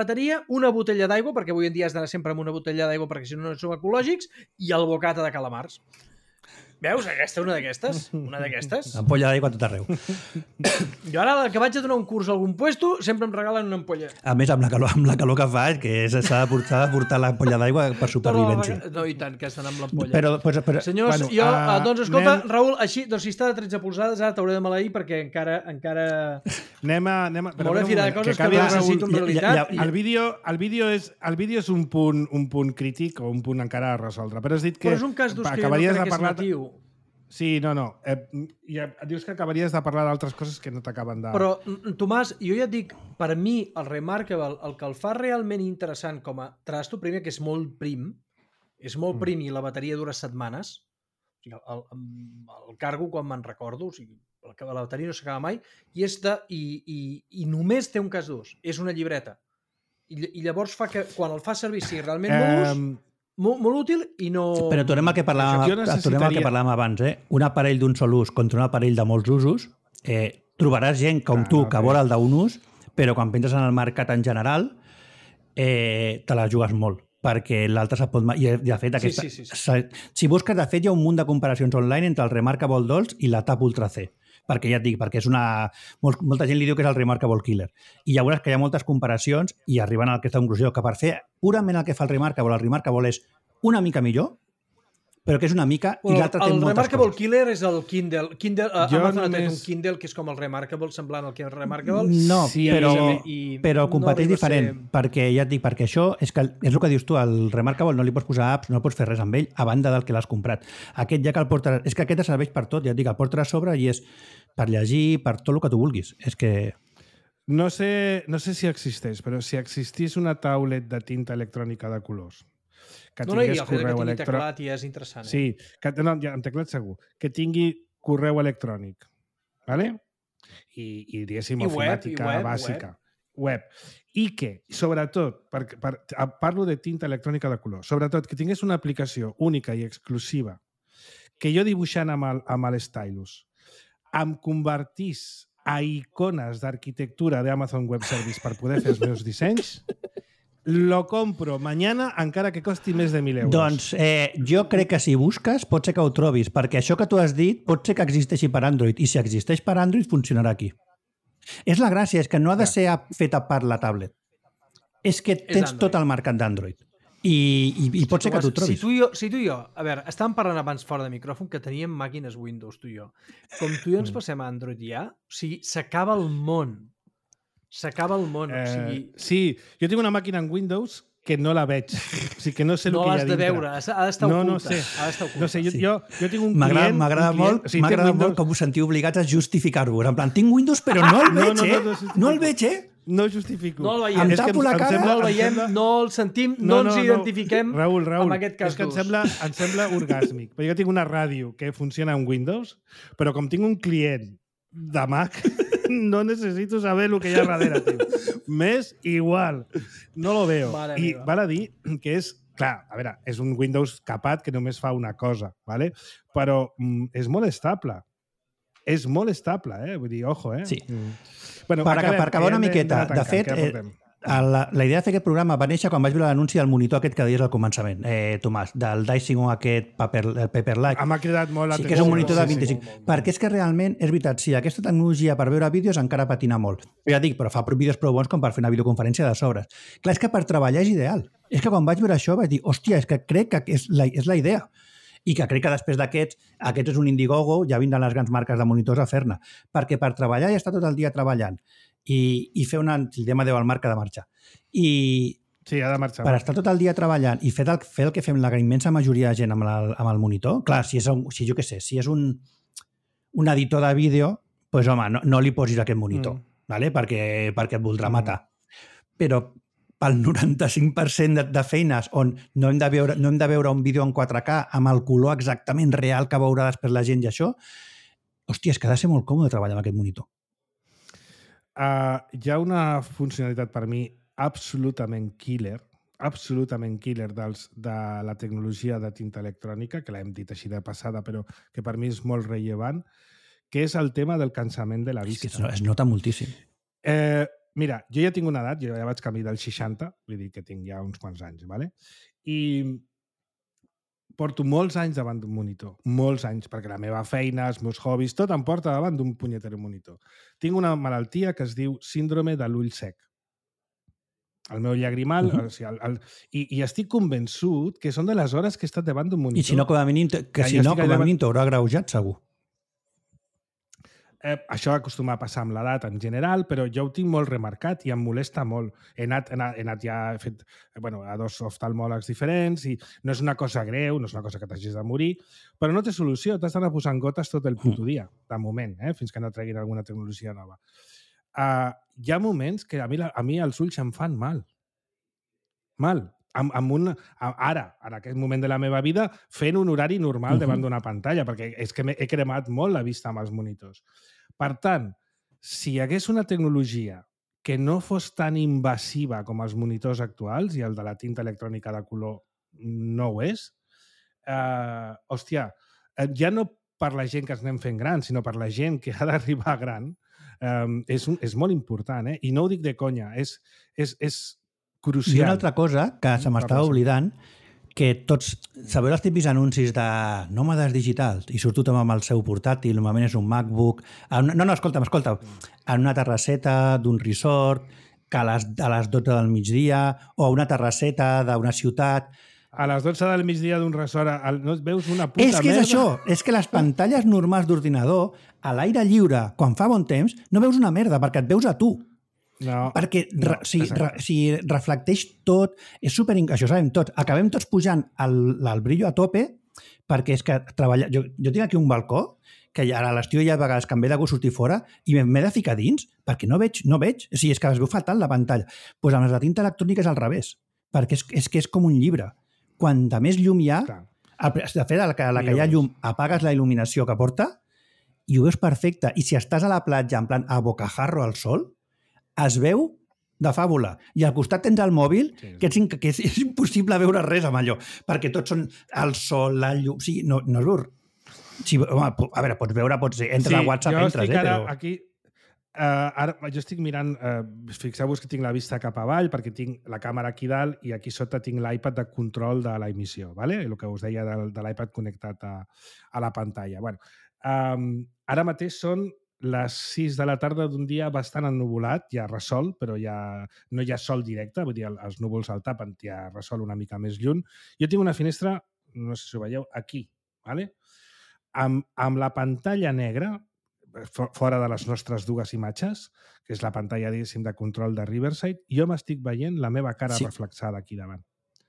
botella d'aigua, perquè avui en dia has d'anar sempre amb una botella d'aigua perquè si no som ecològics, i el bocata de calamars. Veus? Aquesta, una d'aquestes. Ampolla d'aigua a tot arreu. Jo ara que vaig a donar un curs a algun puesto sempre em regalen una ampolla. A més, amb la calor que fa, que s'ha de portar l'ampolla d'aigua per supervivència. No, i tant, que estan amb l'ampolla. Però, senyors, doncs escolta, Raül, així, doncs si està de 13 polzades, ara t'hauré de maleir perquè encara... M'hauré de firar de coses que necessito en realitat. El vídeo és un punt crític o un punt encara a resoldre, però has dit que... Però és un cas d'ús que jo no crec que és natiu. Sí, no. Ja dius que acabaries de parlar d'altres coses que no t'acaben de... Però, Tomàs, jo ja et dic, per mi, el Remarkable, el que el fa realment interessant com a trasto, primer que és molt prim i la bateria dura setmanes. O sigui, el cargo, quan me'n recordo, o sigui, la bateria no s'acaba mai, i només té un cas d'ús. És una llibreta. I llavors fa que, quan el fa servir, sigui realment molt útil i no... Però tornem al que parlàvem abans, un aparell d'un sol ús contra un aparell de molts usos, trobaràs gent com tu que vol el d'un ús, però quan penses en el mercat en general te la jugues molt, perquè l'altre se't pot... I de fet, si busques, de fet, hi ha un munt de comparacions online entre el Remarkable 2 i la Tab Ultra C. perquè ja et dic, perquè és molta gent li diu que és el Remarkable Killer. I ja veuràs que hi ha moltes comparacions i arriben a aquesta conclusió, que per fer purament el que fa el Remarkable és una mica millor, però que és una mica i l'altre té moltes coses. El Remarkable Killer és el Kindle. Amazon ha tret un Kindle que és com el Remarkable, semblant al que és el Remarkable. No, sí, però competeix diferent, perquè ja et dic, perquè això és el que dius tu, el Remarkable no li pots posar apps, no pots fer res amb ell a banda del que l'has comprat. Aquest ja que el portes... És que aquest serveix per tot, ja et dic, el portes a sobre i és per llegir, per tot el que tu vulguis. És que... No sé si existeix, però si existís una taulet de tinta electrònica de colors que tingués correu electrònic... teclat ja és interessant. Sí, amb teclat segur. Que tingui correu electrònic, ¿vale? I diguéssim, ofimàtica bàsica. Web. I que, sobretot, parlo de tinta electrònica de color, sobretot que tingués una aplicació única i exclusiva que jo dibuixant amb l'Stylus em convertís a icones d'arquitectura d'Amazon Web Service per poder fer els meus dissenys, lo compro mañana encara que costi més de 1.000 euros. Doncs jo crec que si busques pot ser que ho trobis, perquè això que tu has dit pot ser que existeixi per Android, i si existeix per Android funcionarà aquí. És la gràcia, és que no ha de ser feta per la tablet. És que tens tot el mercat d'Android. I pot ser que tu trobis. Si tu i jo, a veure, estàvem parlant abans fora de micròfon que teníem màquines Windows, tu i jo. Com tu i jo ens passem a Android ja, o sigui, s'acaba el món. S'acaba el món. O sigui... Sí, jo tinc una màquina en Windows que no la veig. O sigui, que no sé el que hi ha dintre. No l'has de veure, ha d'estar oculta. No sé. No sé, jo tinc un client... M'agrada molt com us sentiu obligats a justificar-vos. En plan, tinc Windows, però no el veig, No el veig, No justifico. No el veiem. Em tapo la cara. No el veiem, no el sentim, no ens identifiquem Raül, en aquest cas. És que em sembla orgàsmic. Però jo tinc una ràdio que funciona en Windows, però com tinc un client de Mac, no necessito saber el que hi ha darrere, tio. M'és igual. No lo veo. I val a dir que és... Clar, a veure, és un Windows capat que només fa una cosa, ¿vale? Però és molt estable. És molt estable, Vull dir, ojo, Sí. Bueno, per acabar una miqueta, de fet, la idea de fer aquest programa va néixer quan vaig veure l'anunci del monitor aquest que deies al començament, Tomàs, del Dyson aquest Paperlike. M'ha cridat molt l'atenció. Sí, que és un monitor de 25. Perquè és que realment, és veritat, sí, aquesta tecnologia per veure vídeos encara patina molt. Ja dic, però fa vídeos prou bons com per fer una videoconferència de sobres. Clar, és que per treballar és ideal. És que quan vaig veure això vaig dir, hòstia, és que crec que és la idea. I que crec que després d'aquests, aquest és un Indiegogo, ja vindran les grans marques de monitors a fer-ne. Perquè per treballar ja està tot el dia treballant i fer el tema de el marca de marxa. Sí, ha de marxar. Per estar tot el dia treballant i fer el que fem la immensa majoria de gent amb el monitor, clar, si és un editor de vídeo, doncs home, no li posis aquest monitor, ¿vale? perquè et voldrà matar. Però pel 95% de feines on no hem de veure un vídeo en 4K amb el color exactament real que veurà després la gent i això, hòstia, és que ha de ser molt còmode treballar amb aquest monitor. Hi ha una funcionalitat per mi absolutament killer de la tecnologia de tinta electrònica, que l'hem dit així de passada, però que per mi és molt rellevant, que és el tema del cansament de la vista. És que es nota moltíssim. Mira, jo ja tinc una edat, jo ja vaig camí dels 60, vull dir que tinc ja uns quants anys, ¿vale? I porto molts anys davant d'un monitor, molts anys, perquè la meva feina, els meus hobbies, tot em porta davant d'un punyetero monitor. Tinc una malaltia que es diu síndrome de l'ull sec. El meu llagrimal, i estic convençut que són de les hores que he estat davant d'un monitor. I si no, com a mínim t'haurà agreujat, segur. Això acostuma a passar amb l'edat en general, però jo ho tinc molt remarcat i em molesta molt. He anat ja, he fet a 2 oftalmòlegs diferents i no és una cosa greu, no és una cosa que t'hagis de morir, però no té solució, t'has d'anar posant gotes tot el puto dia, de moment, fins que no treguin alguna tecnologia nova. Hi ha moments que a mi els ulls em fan mal. Ara, en aquest moment de la meva vida, fent un horari normal davant d'una pantalla, perquè és que he cremat molt la vista amb els monitors. Per tant, si hi hagués una tecnologia que no fos tan invasiva com els monitors actuals, i el de la tinta electrònica de color no ho és, hòstia, ja no per la gent que ens anem fent gran, sinó per la gent que ha d'arribar gran, és molt important, I no ho dic de conya, és crucial. I una altra cosa que se m'estava oblidant, que tots... Sabeu els típics anuncis de nòmades digitals i surt tothom amb el seu portàtil, normalment és un MacBook... Escolta'm. En una terrasseta d'un resort, que a les 12 del migdia, o una terrasseta d'una ciutat... A les 12 del migdia d'un resort, no et veus una puta merda? És que és això, és que les pantalles normals d'ordinador, a l'aire lliure, quan fa bon temps, no veus una merda, perquè et veus a tu. No, perquè si reflecteix tot, és super... Això ho sabem tots. Acabem tots pujant el brillo a tope perquè és que treballar... Jo tinc aquí un balcó que ara a l'estiu hi ha vegades que em ve de gust sortir fora i m'he de ficar dins perquè no veig. O sigui, és que es veu fatal la pantalla. Doncs amb la tinta electrònica és al revés, perquè és que és com un llibre. Quanta més llum hi ha... De fet, a la que hi ha llum apagues la il·luminació que porta i ho veus perfecte. I si estàs a la platja en plan a bocajarro al sol, es veu de fàbula. I al costat tens el mòbil, que és impossible veure res amb allò, perquè tots són el sol, la llum... O sigui, no es veu... Sí, home, a veure, pots veure, entres a WhatsApp, entres, però... Aquí, ara jo estic mirant... Fixeu-vos que tinc la vista cap avall, perquè tinc la càmera aquí dalt i aquí sota tinc l'iPad de control de l'emissió, ¿vale? El que us deia de l'iPad connectat a la pantalla. Bueno, ara mateix són les 6 de la tarda d'un dia bastant ennuvolat, hi ha ressol, però no hi ha sol directe, vull dir, els núvols el tapen, hi ha ressol una mica més lluny. Jo tinc una finestra, no sé si ho veieu, aquí, ¿vale? Amb la pantalla negra, fora de les nostres dues imatges, que és la pantalla, diguéssim, de control de Riverside, jo m'estic veient la meva cara reflexada aquí davant.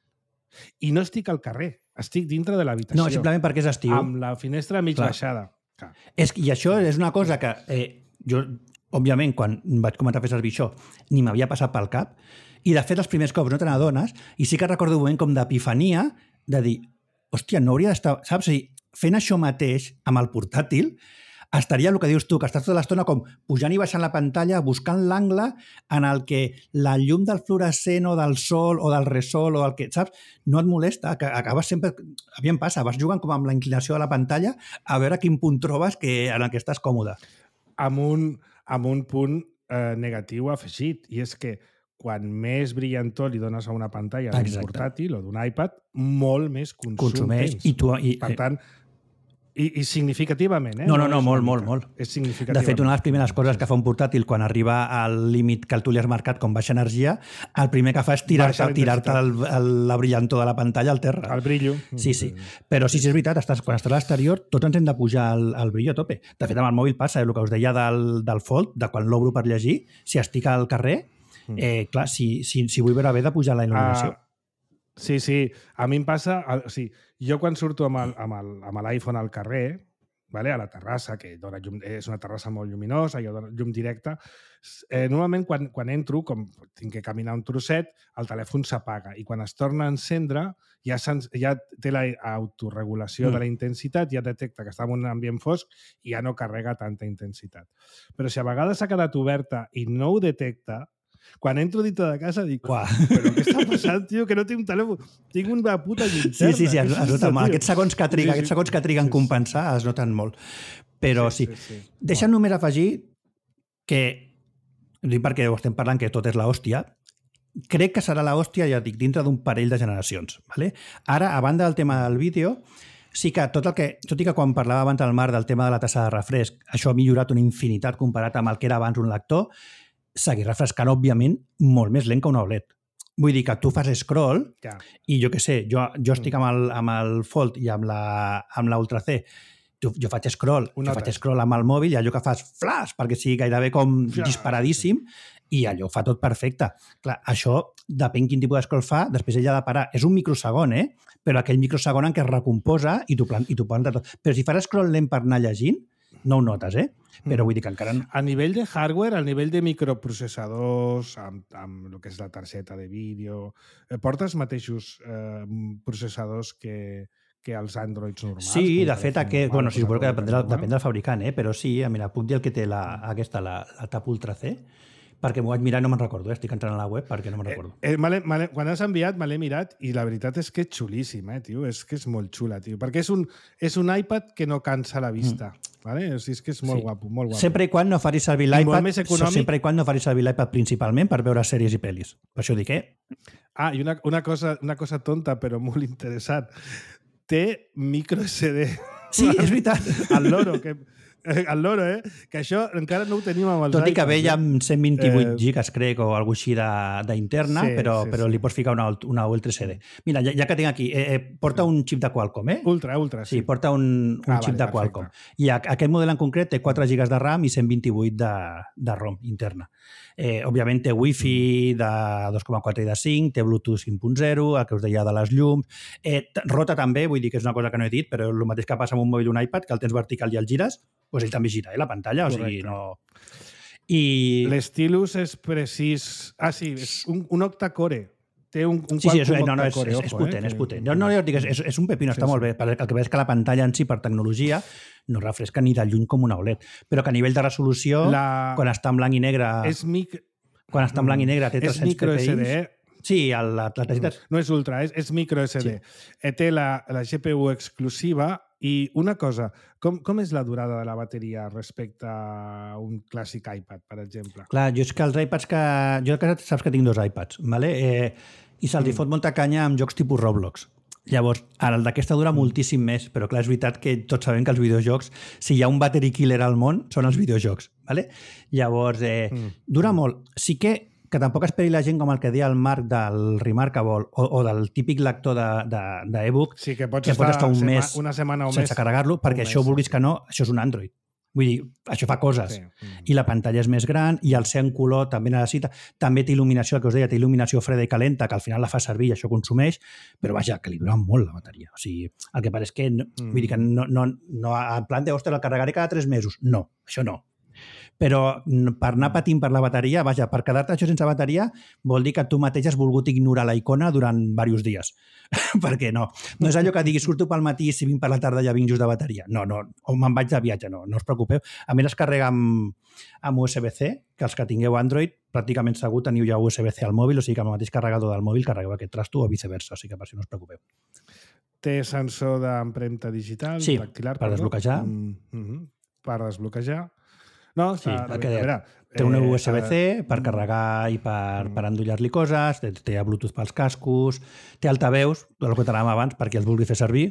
I no estic al carrer, estic dintre de l'habitació. No, simplement perquè és estiu. Amb la finestra mig baixada. I això és una cosa que jo, òbviament, quan vaig començar a fer servir això, ni m'havia passat pel cap, i de fet els primers cops no te n'adones, i sí que recordo un moment com d'epifania, de dir, hòstia, no hauria d'estar... Saps? Fent això mateix amb el portàtil, estaria el que dius tu, que estàs tota l'estona com pujant i baixant la pantalla, buscant l'angle en el que la llum del fluorescent o del sol o del resol o del que, saps? No et molesta, que acabes sempre... A mi em passa, vas jugant com amb la inclinació de la pantalla a veure quin punt trobes en el que estàs còmode. Amb un punt negatiu afegit, i és que quan més brillantor li dones a una pantalla d'un portàtil o d'un iPad, molt més consumeix. Per tant, I significativament, No, molt. És significativament. De fet, una de les primeres coses que fa un portàtil quan arriba al límit que tu li has marcat com baixa energia, el primer que fa és tirar-te la brillantor de la pantalla al terra. El brillo. Sí. Però sí, és veritat, quan estàs a l'exterior tots ens hem de pujar el brillo a tope. De fet, amb el mòbil passa, el que us deia del Fold, de quan l'obro per llegir, si estic al carrer, clar, si vull veure bé de pujar la il·luminació. Sí. A mi em passa... Jo quan surto amb l'iPhone al carrer, vale, a la terrassa, que dona llum, és una terrassa molt lluminosa, jo dono llum directa, normalment quan entro, com tinc que caminar un trosset, el telèfon s'apaga i quan es torna a encendre ja té l'autoregulació de la intensitat, ja detecta que està en un ambient fosc i ja no carrega tanta intensitat. Però si a vegades s'ha quedat oberta i no ho detecta, quan entro dintre de casa dic, però què està passant, tio? Que no tinc un telèfon, tinc una puta llinterna. Sí, es nota molt. Aquests segons que triguen en compensar es noten molt. Però sí. Deixa'm només afegir que, dic perquè ho estem parlant que tot és l'hòstia, crec que serà l'hòstia, ja dic, dintre d'un parell de generacions. Vale? Ara, a banda del tema del vídeo, sí que tot i que quan parlava abans al Marc del tema de la tassa de refresc, això ha millorat una infinitat comparat amb el que era abans un lector, seguir refrescant, òbviament, molt més lent que un OLED. Vull dir que tu fas scroll i jo què sé, jo estic amb el Fold i amb la Ultra C, jo faig scroll amb el mòbil i allò que fas flash perquè sigui gairebé com disparadíssim i allò fa tot perfecte. Clar, això depèn quin tipus de scroll fa, després ella ha de parar. És un microsegon, però aquell microsegon en què es recomposa i t'ho planta tot. Però si fas scroll lent per anar llegint, no ho notes, però vull dir que encara... A nivell de hardware, a nivell de microprocessadors, amb el que és la targeta de vídeo, portes mateixos processadors que els Androids normals? Sí, de fet, suposo que depèn del fabricant, però sí, mira, puc dir el que té la Tab Ultra C, Perquè m'ho vaig mirar i no me'n recordo. Estic entrant a la web perquè no me'n recordo. Quan has enviat, me l'he mirat i la veritat és que és xulíssim, tio. És que és molt xula, tio. Perquè és un iPad que no cansa la vista. Vale? O sigui, és que és molt guapo, molt guapo. Sempre i quan no facis servir l'iPad principalment per veure sèries i pel·lis. Per això dic, I una cosa tonta, però molt interessant. Té micro SD. Sí, és veritat. Al loro, que això encara no ho tenim amb els iPads. Tot i que ve ja amb 128 gigas, crec, o alguna cosa així d'interna, però li pots ficar una Ultra CD. Mira, ja que tinc aquí, porta un xip de Qualcomm, Ultra, sí. Porta un xip de Qualcomm. I aquest model en concret té 4 gigas de RAM i 128 de ROM interna. Òbviament té Wi-Fi de 2,4 i de 5, té Bluetooth 5.0, el que us deia de les llums. Rota també, vull dir que és una cosa que no he dit, però el mateix que passa amb un mòbil o un iPad, que el tens vertical i el gires, doncs ell també gira, la pantalla. Correcte. O sigui, no... L'estilus és precís... sí, és un octacore. Té un Qualcomm octacore. És potent. Jo dic, és un pepino, està molt bé. El que veig és que la pantalla en si, per tecnologia, no refresca ni de lluny com una OLED. Però que a nivell de resolució, quan està en blanc i negre... Quan està en blanc i negre té 300 ppi... És micro SD, Sí, la targeta... No és ultra, és micro SD. Sí. Té la GPU exclusiva i una cosa, com és la durada de la bateria respecte a un clàssic iPad, per exemple? Clar, jo és que els iPads Jo saps que tinc 2 iPads, ¿vale? I se'ls fot molta canya amb jocs tipus Roblox. Llavors, el d'aquesta dura moltíssim més, però clar, és veritat que tots sabem que els videojocs, si hi ha un battery killer al món, són els videojocs, ¿vale? Llavors, dura molt. Sí que tampoc esperi la gent com el que deia el Marc del Remarkable o del típic lector d'e-book, sí, que pots estar un mes, una setmana o sense carregar-lo, perquè això, vulguis que no, això és un Android. Vull dir, això fa coses. Sí. I la pantalla és més gran i el ser en color també necessita. També té il·luminació, el que us deia, té il·luminació freda i calenta, que al final la fa servir i això consumeix, però vaja, que li dura molt la bateria. O sigui, el que pare és que, vull dir que no, en plan de, ostres, el carregaré cada 3 mesos. No, això no. Però per anar patint per la bateria, vaja, per quedar-te això sense bateria vol dir que tu mateix has volgut ignorar la icona durant diversos dies. Perquè no és allò que diguis surto pel matí i si vinc per la tarda ja vinc just de bateria. No, o me'n vaig de viatge, no us preocupeu. A més es carrega amb USB-C, que els que tingueu Android pràcticament segur teniu ja USB-C al mòbil, o sigui que amb el mateix carregador del mòbil carregueu aquest trasto o viceversa, o sigui que per això no us preocupeu. Té sensor d'empremta digital, sí, tactilar, per desbloquejar. Per desbloquejar. No, sí, té un USB-C per carregar i per endollar-li coses, té Bluetooth pels cascos, té altaveus, el que t'anàvem abans, perquè els vulgui fer servir.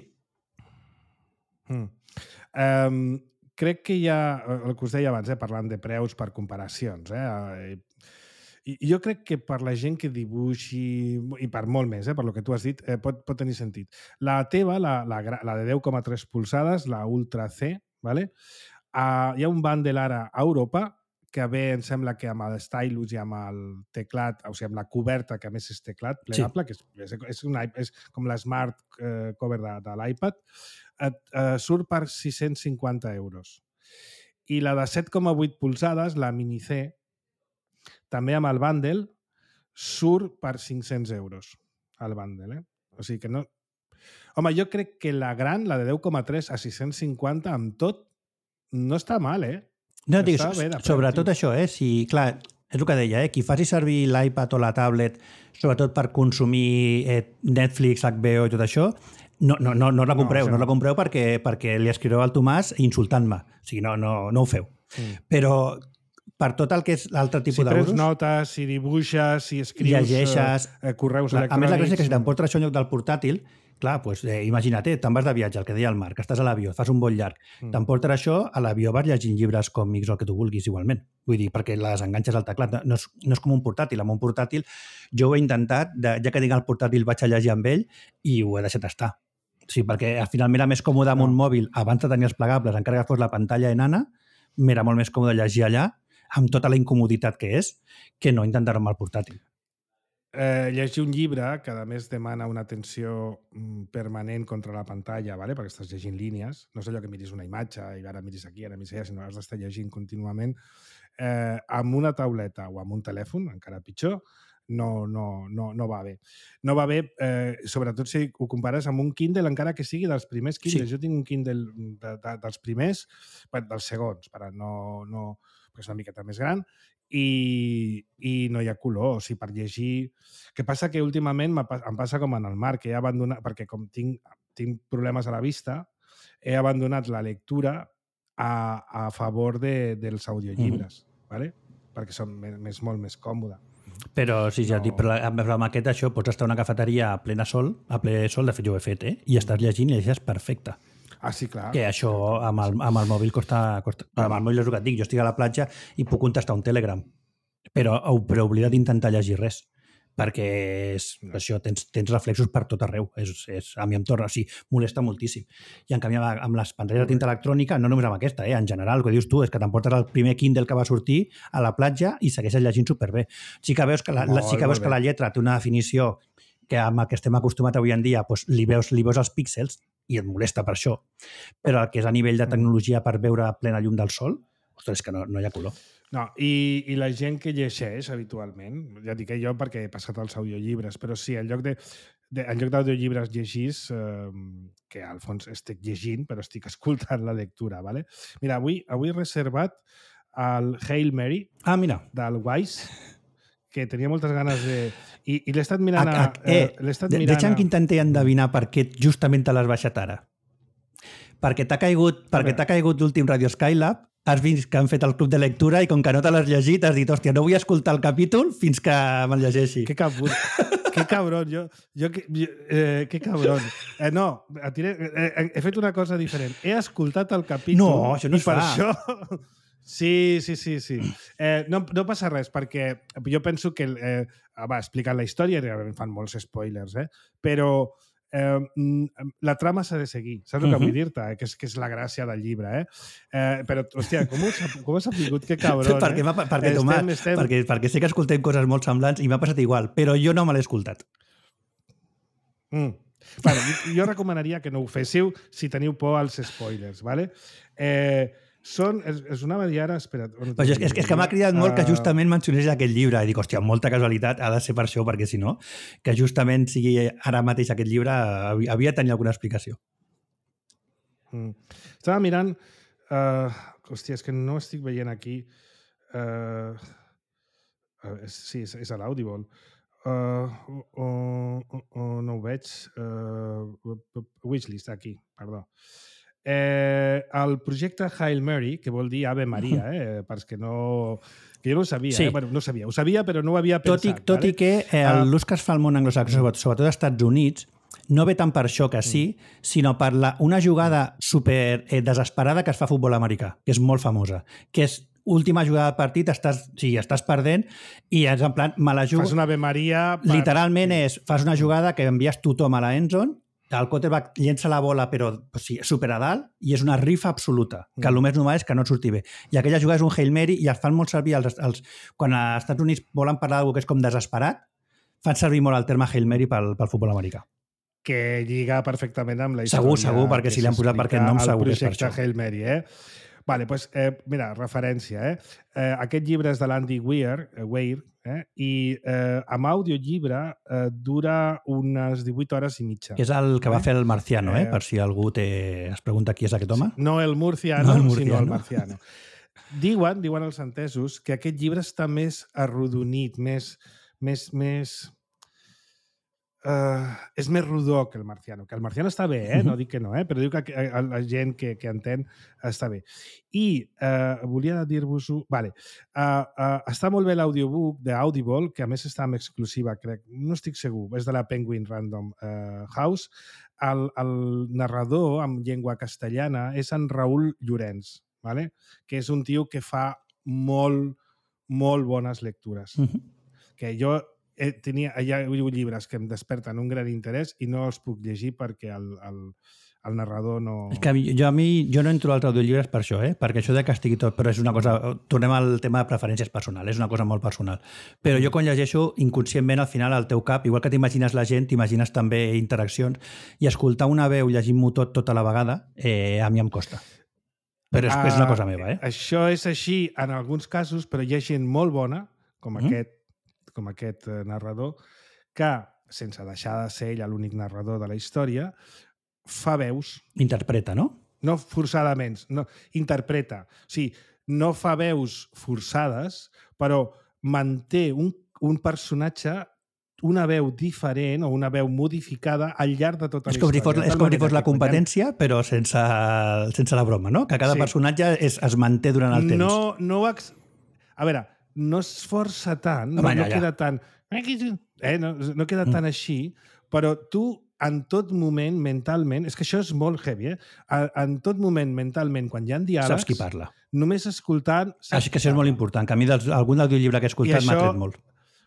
Crec que hi ha, el que us deia abans, parlant de preus per comparacions, i jo crec que per la gent que dibuixi, i per molt més, per lo que tu has dit, pot tenir sentit. La teva, la de 10,3 polzades, la Ultra C, ¿vale? Hi ha un bundle ara a Europa que ve, em sembla que amb el stylus i amb el teclat, o sigui, amb la coberta, que a més és teclat plegable, sí. que és com la smart cover de l'iPad, surt per 650 euros. I la de 7,8 polzades, la Mini C, també amb el bundle, surt per 500 euros, el bundle. O sigui que no... Home, jo crec que la gran, la de 10,3 a 650, amb tot, no està mal, No, dic, sobretot això, si, clar, és el que deia, qui faci servir l'iPad o la tablet, sobretot per consumir Netflix, HBO i tot això, no la compreu, no la compreu perquè li escriureu al Tomàs insultant-me. O sigui, no ho feu. Però per tot el que és l'altre tipus d'euros... Si prens notes, si dibuixes, si escrius llegeixes, correus electrònics... A més, la gràcia és que si t'emportes això en lloc del portàtil, clar, doncs imagina't, te'n vas de viatge, el que deia el Marc, estàs a l'avió, fas un vol llarg, t'emportes això, a l'avió vas llegint llibres, còmics o el que tu vulguis igualment. Vull dir, perquè les enganxes al teclat. No és com un portàtil. Amb un portàtil jo ho he intentat, ja que tinc el portàtil vaig a llegir amb ell i ho he deixat estar. Sí, perquè finalment era més còmode amb un mòbil, abans de tenir els plegables, encara que fos la pantalla enana, m'era molt més còmode llegir allà, amb tota la incomoditat que és, que no intentar-ho amb el portàtil. Llegir un llibre que a més demana una atenció permanent contra la pantalla, ¿vale? Perquè estàs llegint línies, no és allò que miris una imatge i ara miris aquí, ara miris allà, sinó has d'estar llegint contínuament, amb una tauleta o amb un telèfon, encara pitjor, no va bé. No va bé, sobretot si ho compares amb un Kindle, encara que sigui dels primers Kindles. Sí. Jo tinc un Kindle dels primers, dels segons, perquè és una miqueta més gran, i no hi ha color, o sigui, per llegir... El que passa que últimament em passa com en el Marc, que he abandonat, perquè com tinc problemes a la vista, he abandonat la lectura a favor dels audiollibres, ¿vale? Perquè són molt més còmode. Però si ja dic, amb aquest això pots estar a una cafeteria a ple sol, de fet jo ho he fet, i estàs llegint i llegeixes perfecte. Ah, sí, clar. Que això amb el mòbil costa... Amb el mòbil és el que et dic, jo estic a la platja i puc contestar un Telegram, però oblida d'intentar llegir res, perquè això, tens reflexos per tot arreu. A mi em torna, o sigui, molesta moltíssim. I en canvi, amb les pantalles de tinta electrònica, no només amb aquesta, en general, el que dius tu és que t'emportes el primer Kindle que va sortir a la platja i segueixes llegint superbé. Sí que veus que la lletra té una definició que amb el que estem acostumats avui en dia doncs li veus els píxels i et molesta per això. Però el que és a nivell de tecnologia per veure plena llum del sol, ostres, és que no hi ha color. No, i la gent que llegeix habitualment, ja dic jo perquè he passat als audiollibres, però sí, en lloc d'audiollibres llegís, que al fons estic llegint, però estic escoltant la lectura, ¿vale? Mira, avui he reservat el Hail Mary del Wise, que tenia moltes ganes de... I l'he estat mirant... Deixa'm que intenti endevinar per què justament te l'has baixat ara. Perquè t'ha caigut l'últim Radio Skylab, has vist que han fet el club de lectura i com que no te l'has llegit has dit, hòstia, no vull escoltar el capítol fins que me'l llegeixi. Que cabron. Que cabron. No, he fet una cosa diferent. He escoltat el capítol. No, això no es fa. I per això... Sí. No passa res, perquè jo penso que... explicant la història, realment fan molts spoilers, però... la trama s'ha de seguir, saps el que vull dir-te? Que és la gràcia del llibre, però, hòstia, com has sabut? Que cabron, perquè sé que escoltem coses molt semblants i m'ha passat igual, però jo no me l'he escoltat. Bueno, jo recomanaria que no ho féssiu si teniu por als spoilers, ¿vale? És una variara... Espera't. És que m'ha cridat molt que justament mencionés aquest llibre. I dic, hòstia, molta casualitat, ha de ser per això, perquè si no, que justament sigui ara mateix aquest llibre havia de tenir alguna explicació. Estava mirant... Hòstia, és que no estic veient aquí... Sí, és a l'Audible. No ho veig. Wishlist, aquí, perdó. El projecte Hail Mary, que vol dir Ave Maria, perquè que jo no ho sabia, sí. Bueno, no ho sabia. Ho sabia, però no ho havia pensat. Tot i que l'ús que es fa al món anglosaxó, sobretot als Estats Units, no ve tant per això que sí, sinó per una jugada super desesperada que es fa a futbol americà, que és molt famosa, que és última jugada del partit, estàs perdent i és en plan, me la jugo... Fas una Ave Maria... Literalment fas una jugada que envies tothom a la endzone, el quarterback llença la bola però super a dalt i és una rifa absoluta, que el més normal és que no et surti bé. I aquella jugada és un Hail Mary i es fan molt servir quan als Estats Units volen parlar d'algú que és com desesperat, fan servir molt el terme Hail Mary pel futbol americà. Que lliga perfectament amb la història. Segur, perquè si li han posat per aquest nom segur que és per això. El projecte Hail Mary, Vale, doncs, mira, referència, aquest llibre és de l'Andy Weir, i amb audiollibre dura unes 18 hores i mitja. És el que va fer el Marciano, per si algú es pregunta qui és aquest home. No el Murciano, sinó el Marciano. Diuen els entesos que aquest llibre està més arrodonit, més és més rodó que el Marciano. Que el Marciano està bé, no dic que no, però diu que la gent que entén està bé. I volia dir-vos-ho... Vale. Està molt bé l'audiobook d'Audible, que a més està en exclusiva, crec. No estic segur. És de la Penguin Random House. El narrador, en llengua castellana, és en Raül Llorenç, vale? Que és un tio que fa molt bones lectures. Que jo... hi ha llibres que em desperten un gran interès i no els puc llegir perquè el narrador no... És que jo no entro als audiollibres per això, perquè això de que estigui tot... Però és una cosa... Tornem al tema de preferències personals, és una cosa molt personal. Però jo quan llegeixo, inconscientment, al final, al teu cap, igual que t'imagines la gent, t'imagines també interaccions, i escoltar una veu llegint-m'ho tota la vegada, a mi em costa. Però és una cosa meva, Això és així en alguns casos, però hi ha gent molt bona, com com aquest narrador, que, sense deixar de ser ell l'únic narrador de la història, fa veus. Interpreta, no? No forçadament, no, interpreta. O sigui, no fa veus forçades, però manté un personatge una veu diferent o una veu modificada al llarg de tota la història. És com si fos la competència, però sense la broma, no? Que cada personatge es manté durant el temps. A veure, no es força tant, no queda tan... No queda tan així, però tu en tot moment, mentalment, és que això és molt heavy, en tot moment, mentalment, quan hi ha diàlegs... Saps qui parla. Només escoltant... Així que això és molt important, que a mi algun audiollibre que he escoltat m'ha tret molt.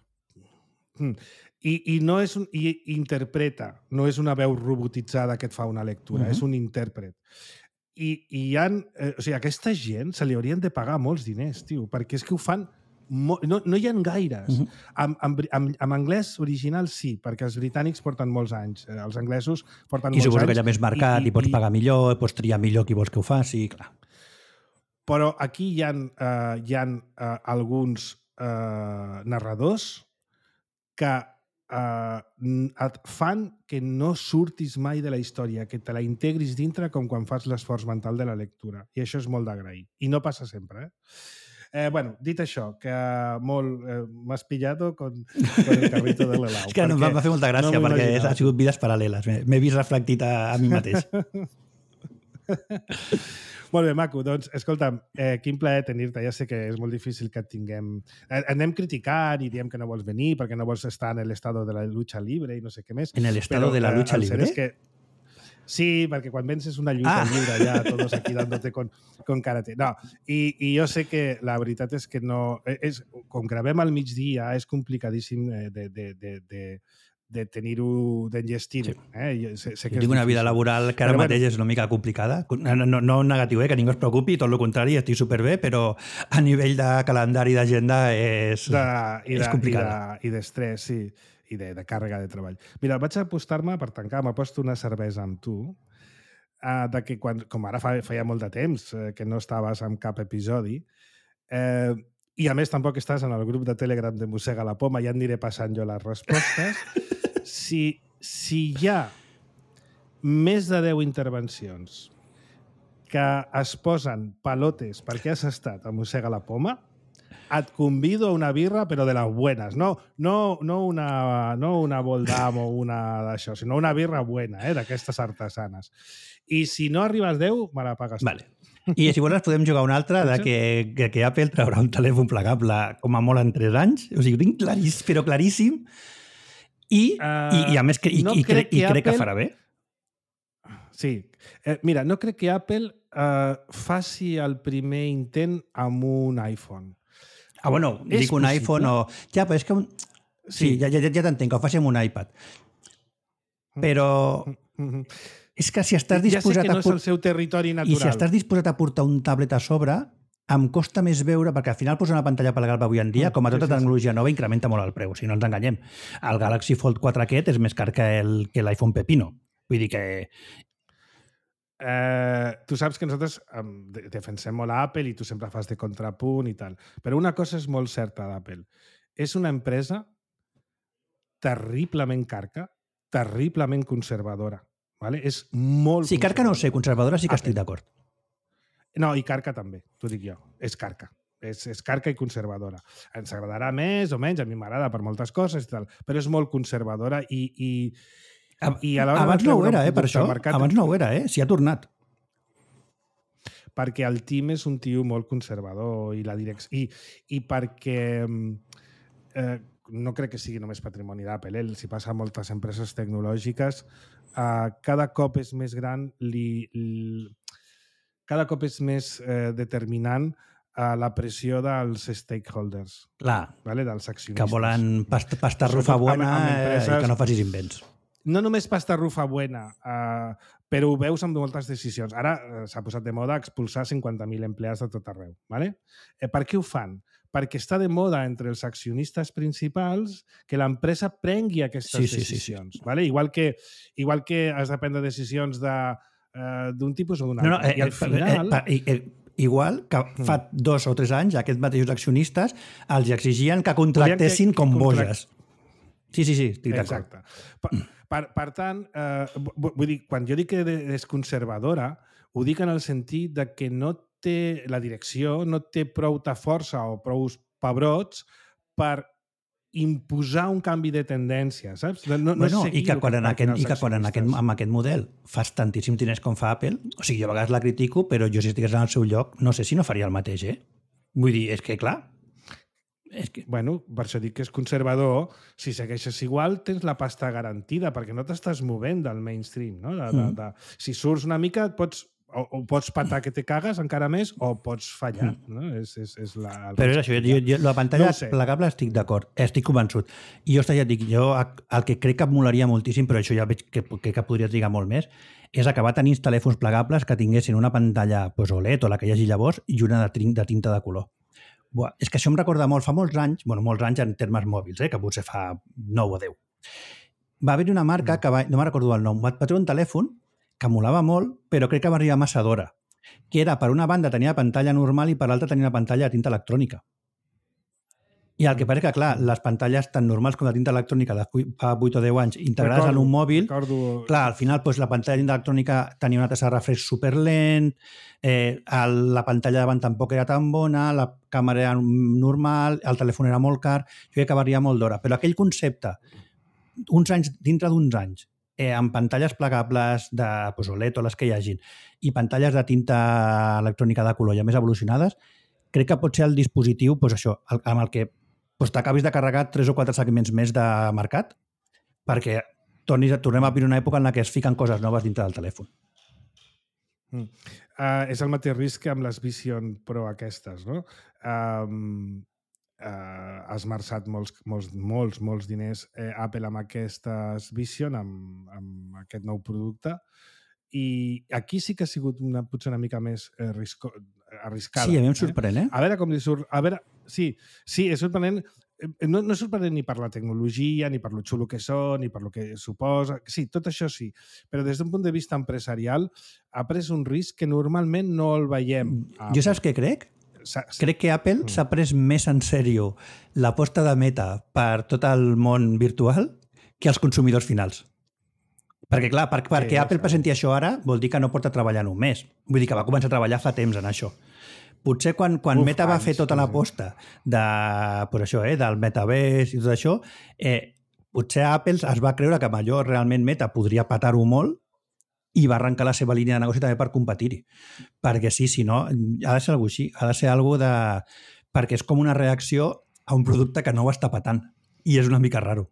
I no és i interpreta, no és una veu robotitzada que et fa una lectura, és un intèrpret. I hi ha... O sigui, a aquesta gent se li haurien de pagar molts diners, tio, perquè és que ho fan... No hi ha gaires. En anglès original sí, perquè els britànics porten molts anys. Els anglesos porten molts anys. I suposo que hi ha més mercat i pots pagar millor, pots triar millor qui vols que ho faci, clar. Però aquí hi ha alguns narradors que et fan que no surtis mai de la història, que te la integris dintre com quan fas l'esforç mental de la lectura. I això és molt d'agrair. I no passa sempre, Bueno, dit això, que m'has pillado con el carrito de l'Elau. És que em va fer molta gràcia, perquè ha sigut vides paral·leles. M'he vist reflectit a mi mateix. Molt bé, maco. Doncs, escolta'm, quin plaer tenir-te. Ja sé que és molt difícil que et tinguem... Anem criticant i diem que no vols venir perquè no vols estar en l'estado de la lucha libre i no sé què més. En l'estado de la lucha libre? Sí, perquè quan vens és una lluita lliure, ja, todos aquí dándote con karate. No, i jo sé que la veritat és que no... Com gravem al migdia, és complicadíssim de tenir-ho, d'enllestir-ho. Sí. Jo tinc una vida laboral que ara mateix és una mica complicada. No negatiu, que ningú es preocupi, tot el contrari, estic superbé, però a nivell de calendari d'agenda és complicada. I d'estrès, sí, i de càrrega de treball. Mira, vaig apostar-me, per tancar, m'ha post una cervesa amb tu, de que com ara feia molt de temps que no estaves en cap episodi, i a més tampoc estàs en el grup de Telegram de Mossega la Poma, ja aniré passant jo les respostes. Si hi ha més de 10 intervencions que es posen palotes perquè has estat a Mossega la Poma, et convido a una birra, però de les buenas. No una Voldam o una d'això, sinó una birra buena, d'aquestes artesanes. I si no arribes 10, me la pagues. Vale. I si vols podem jugar una altra de que Apple traurà un telèfon plegable com a molt en 3 anys. O sigui, ho tinc claríssim. I a més, crec que farà bé. Sí. Mira, no crec que Apple faci el primer intent amb un iPhone. Bueno, dic un iPhone o... Ja, però és que... Sí, ja t'entenc, que ho faci amb un iPad. Però... És que si estàs disposat ja sé que no és el seu territori natural. I si estàs disposat a portar un tablet a sobre, em costa més veure, perquè al final posar una pantalla plegable avui en dia, com a tota tecnologia nova, incrementa molt el preu, si no ens enganyem. El Galaxy Fold 4 aquest és més car que l'iPhone Pepino. Vull dir que... Tu saps que nosaltres defensem molt a Apple i tu sempre fas de contrapunt i tal. Però una cosa és molt certa d'Apple. És una empresa terriblement carca, terriblement conservadora. Vale? És molt... Sí, carca no ho sé, conservadora sí que estic d'acord. No, i carca també, t'ho dic jo. És carca. És carca i conservadora. Ens agradarà més o menys, a mi m'agrada per moltes coses i tal, però és molt conservadora i abans no ho era, per això. Abans no ho era, s'hi ha tornat. Perquè el Tim és un tio molt conservador i la direcció... I perquè no crec que sigui només patrimoni d'Apple, s'hi passa a moltes empreses tecnològiques. Cada cop és més gran, cada cop és més determinant la pressió dels stakeholders. Clar, vale? Dels accionistes. Que volen pasta rufa buena i que no facis invents. No només pasta rufa buena, però ho veus amb moltes decisions. Ara s'ha posat de moda expulsar 50.000 empleats de tot arreu. Vale? Per què ho fan? Perquè està de moda entre els accionistes principals que l'empresa prengui aquestes decisions. Sí. Vale? Igual que has de prendre decisions d'un tipus o d'un altre. I al final... igual que fa 2 o 3 anys aquests mateixos accionistes els exigien que contractessin com boges. Sí, estic d'acord. Exacte. Per tant, vull dir, quan jo dic que és conservadora, ho dic en el sentit de que no té la direcció, no té prou força o prou pebrots per imposar un canvi de tendència, saps? I que quan amb aquest model fas tantíssims diners com fa Apple, o sigui, jo a vegades la critico, però jo si estigués en el seu lloc, no sé si no faria el mateix, Vull dir, és que clar... Bueno, per això dic que és conservador. Si segueixes igual, tens la pasta garantida, perquè no t'estàs movent del mainstream, no? Si surts una mica, o pots patar que te cagues encara més, o pots fallar, no? Però és això, jo la pantalla plegable estic d'acord, estic convençut. I jo ja et dic, el que crec que em molaria moltíssim, però això ja veig que podria trigar molt més, és acabar tenint telèfons plegables que tinguessin una pantalla OLED o la que hi hagi llavors i una de tinta de color. Buah, és que això em recorda molt, fa molts anys en termes mòbils, que potser fa 9 o 10. Va haver-hi una marca que no me'n recordo el nom, va treure un telèfon que molava molt, però crec que va arribar massa d'hora, que era per una banda tenia pantalla normal i per l'altra tenia una pantalla de tinta electrònica. I el que passa és que, clar, les pantalles tan normals com de tinta electrònica de fa 8 o 10 anys integrades en un mòbil, clar, al final la pantalla de tinta electrònica tenia una tassa de refresc superlent, la pantalla davant tampoc era tan bona, la càmera era normal, el telèfon era molt car, jo crec que varia molt d'hora. Però aquell concepte, dintre d'uns anys, amb pantalles plegables de OLED o les que hi hagin, i pantalles de tinta electrònica de color ja més evolucionades, crec que pot ser el dispositiu, amb el que t'acabis de carregar 3 o 4 segments més de mercat, perquè tornem a viure una època en la que es fiquen coses noves dintre del telèfon. És el mateix risc que amb les Vision Pro aquestes, no? Ha esmerçat molts diners Apple amb aquestes Vision, amb aquest nou producte, i aquí sí que ha sigut potser una mica més arriscada. Sí, a mi em sorprèn, A veure com li surt... Sí, és sorprenent. No és sorprenent ni per la tecnologia, ni per lo xulo que són, ni per lo que suposa... Sí, tot això sí. Però des d'un punt de vista empresarial ha pres un risc que normalment no el veiem. Jo saps què crec? Crec que Apple s'ha pres més en sèrio l'aposta de Meta per tot el món virtual que els consumidors finals. Perquè, clar, perquè Apple presenti això ara vol dir que no porta treballant un mes. Vull dir que va començar a treballar fa temps en això. Potser quan Meta va fer tota l'aposta del metavers i tot això, potser Apple es va creure que amb allò realment Meta podria petar-ho molt i va arrencar la seva línia de negoci també per competir-hi. Perquè sí, si no, ha de ser alguna cosa així. Ha de ser alguna cosa perquè és com una reacció a un producte que no ho està petant. I és una mica raro.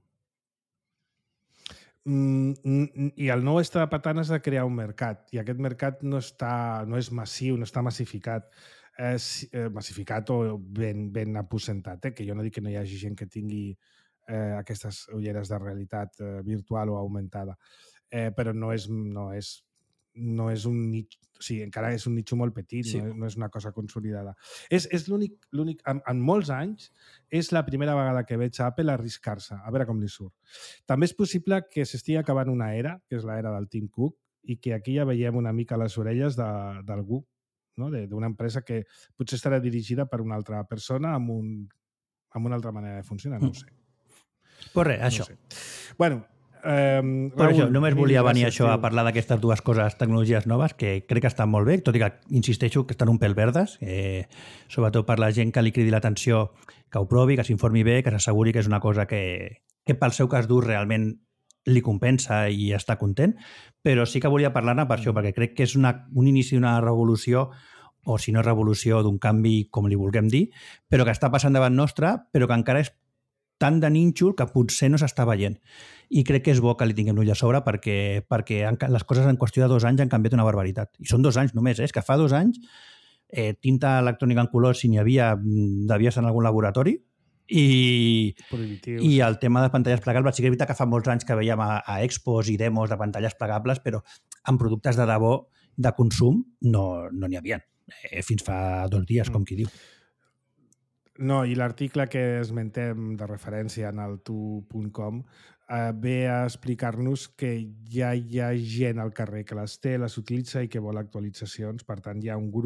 I el nou està patant és de crear un mercat, i aquest mercat no és massiu, no està massificat. És massificat o ben aposentat, que jo no dic que no hi hagi gent que tingui aquestes ulleres de realitat virtual o augmentada, però no és un nicho, o sigui, encara és un nicho molt petit, sí. No és una cosa consolidada. És l'únic, en molts anys, és la primera vegada que veig a Apple arriscar-se, a veure com li surt. També és possible que s'estigui acabant una era, que és l'era del Tim Cook, i que aquí ja veiem una mica les orelles d'algú, no? D'una empresa que potser estarà dirigida per una altra persona amb una altra manera de funcionar, no ho sé. Pues res, això. No sé. Bueno, per Raül, això, només volia venir això a parlar d'aquestes dues coses, tecnologies noves, que crec que estan molt bé, tot i que insisteixo que estan un pèl verdes, sobretot per la gent que li cridi l'atenció, que ho provi, que s'informi bé, que s'asseguri que és una cosa que pel seu cas d'ús realment li compensa i està content, però sí que volia parlar-ne per això, perquè crec que és un inici d'una revolució, o si no revolució, d'un canvi, com li vulguem dir, però que està passant davant nostre, però que encara és tan de nínxol que potser no s'està veient. I crec que és bo que li tinguem l'ull a sobre perquè les coses en qüestió de 2 anys han canviat una barbaritat. I són 2 anys només, és que fa 2 anys tinta electrònica en color, si n'hi havia, devia ser en algun laboratori, i el tema de pantalles plegables, sí que és veritat que fa molts anys que veiem a expos i demos de pantalles plegables, però en productes de debò de consum no n'hi havia. Fins fa 2 dies, com qui diu. No, i l'article que esmentem de referència en el tu.com ve a explicar-nos que ja hi ha gent al carrer que les té, les utilitza i que vol actualitzacions. Per tant, hi ha un grup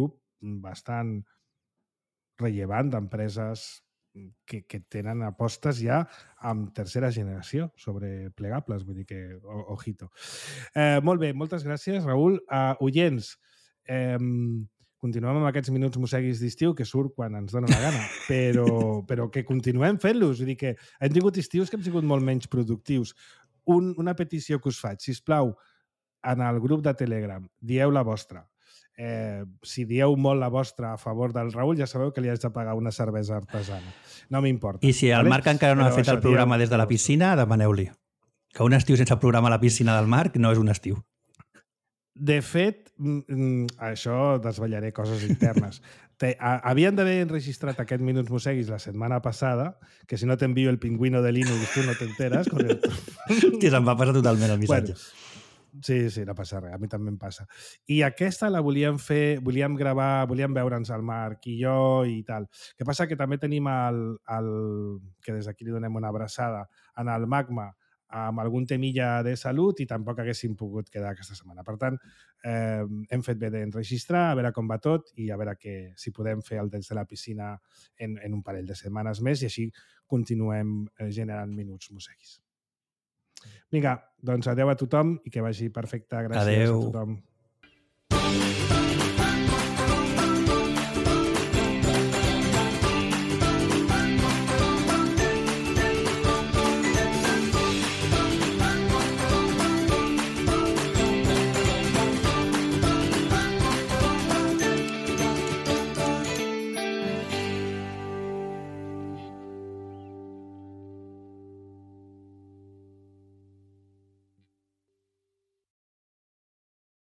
bastant rellevant d'empreses que tenen apostes ja amb tercera generació sobre plegables, vull dir que, ojito. Molt bé, moltes gràcies, Raül. Oients, continuem amb aquests minuts mosseguis d'estiu que surt quan ens dona la gana, però que continuem fent-los. Vull dir que hem tingut estius que hem sigut molt menys productius. Una petició que us faig, sisplau, en el grup de Telegram, dieu la vostra. Si dieu molt la vostra a favor del Raül, ja sabeu que li haig de pagar una cervesa artesana. No m'importa. I si el Marc encara no ha fet el programa des de la piscina, demaneu-li. Que un estiu sense programa a la piscina del Marc no és un estiu. De fet, això desvetllaré coses internes. Havien d'haver enregistrat aquest Minuts Mosseguis la setmana passada, que si no t'envio el pingüino de Linux tu no t'enteres. Hòstia, se'm va passar totalment el missatge. Bueno, sí, no passa res, a mi també em passa. I aquesta la volíem fer, volíem gravar, volíem veure'ns el Marc i jo i tal. El que passa que també tenim que des d'aquí li donem una abraçada, en el Magma, amb algun temilla de salut i tampoc haguéssim pogut quedar aquesta setmana. Per tant, hem fet bé d'enregistrar, a veure com va tot i a veure si podem fer el des de la piscina en un parell de setmanes més i així continuem generant minuts mosseguis. Vinga, doncs adeu a tothom i que vagi perfecte. Gràcies a tothom. Adeu.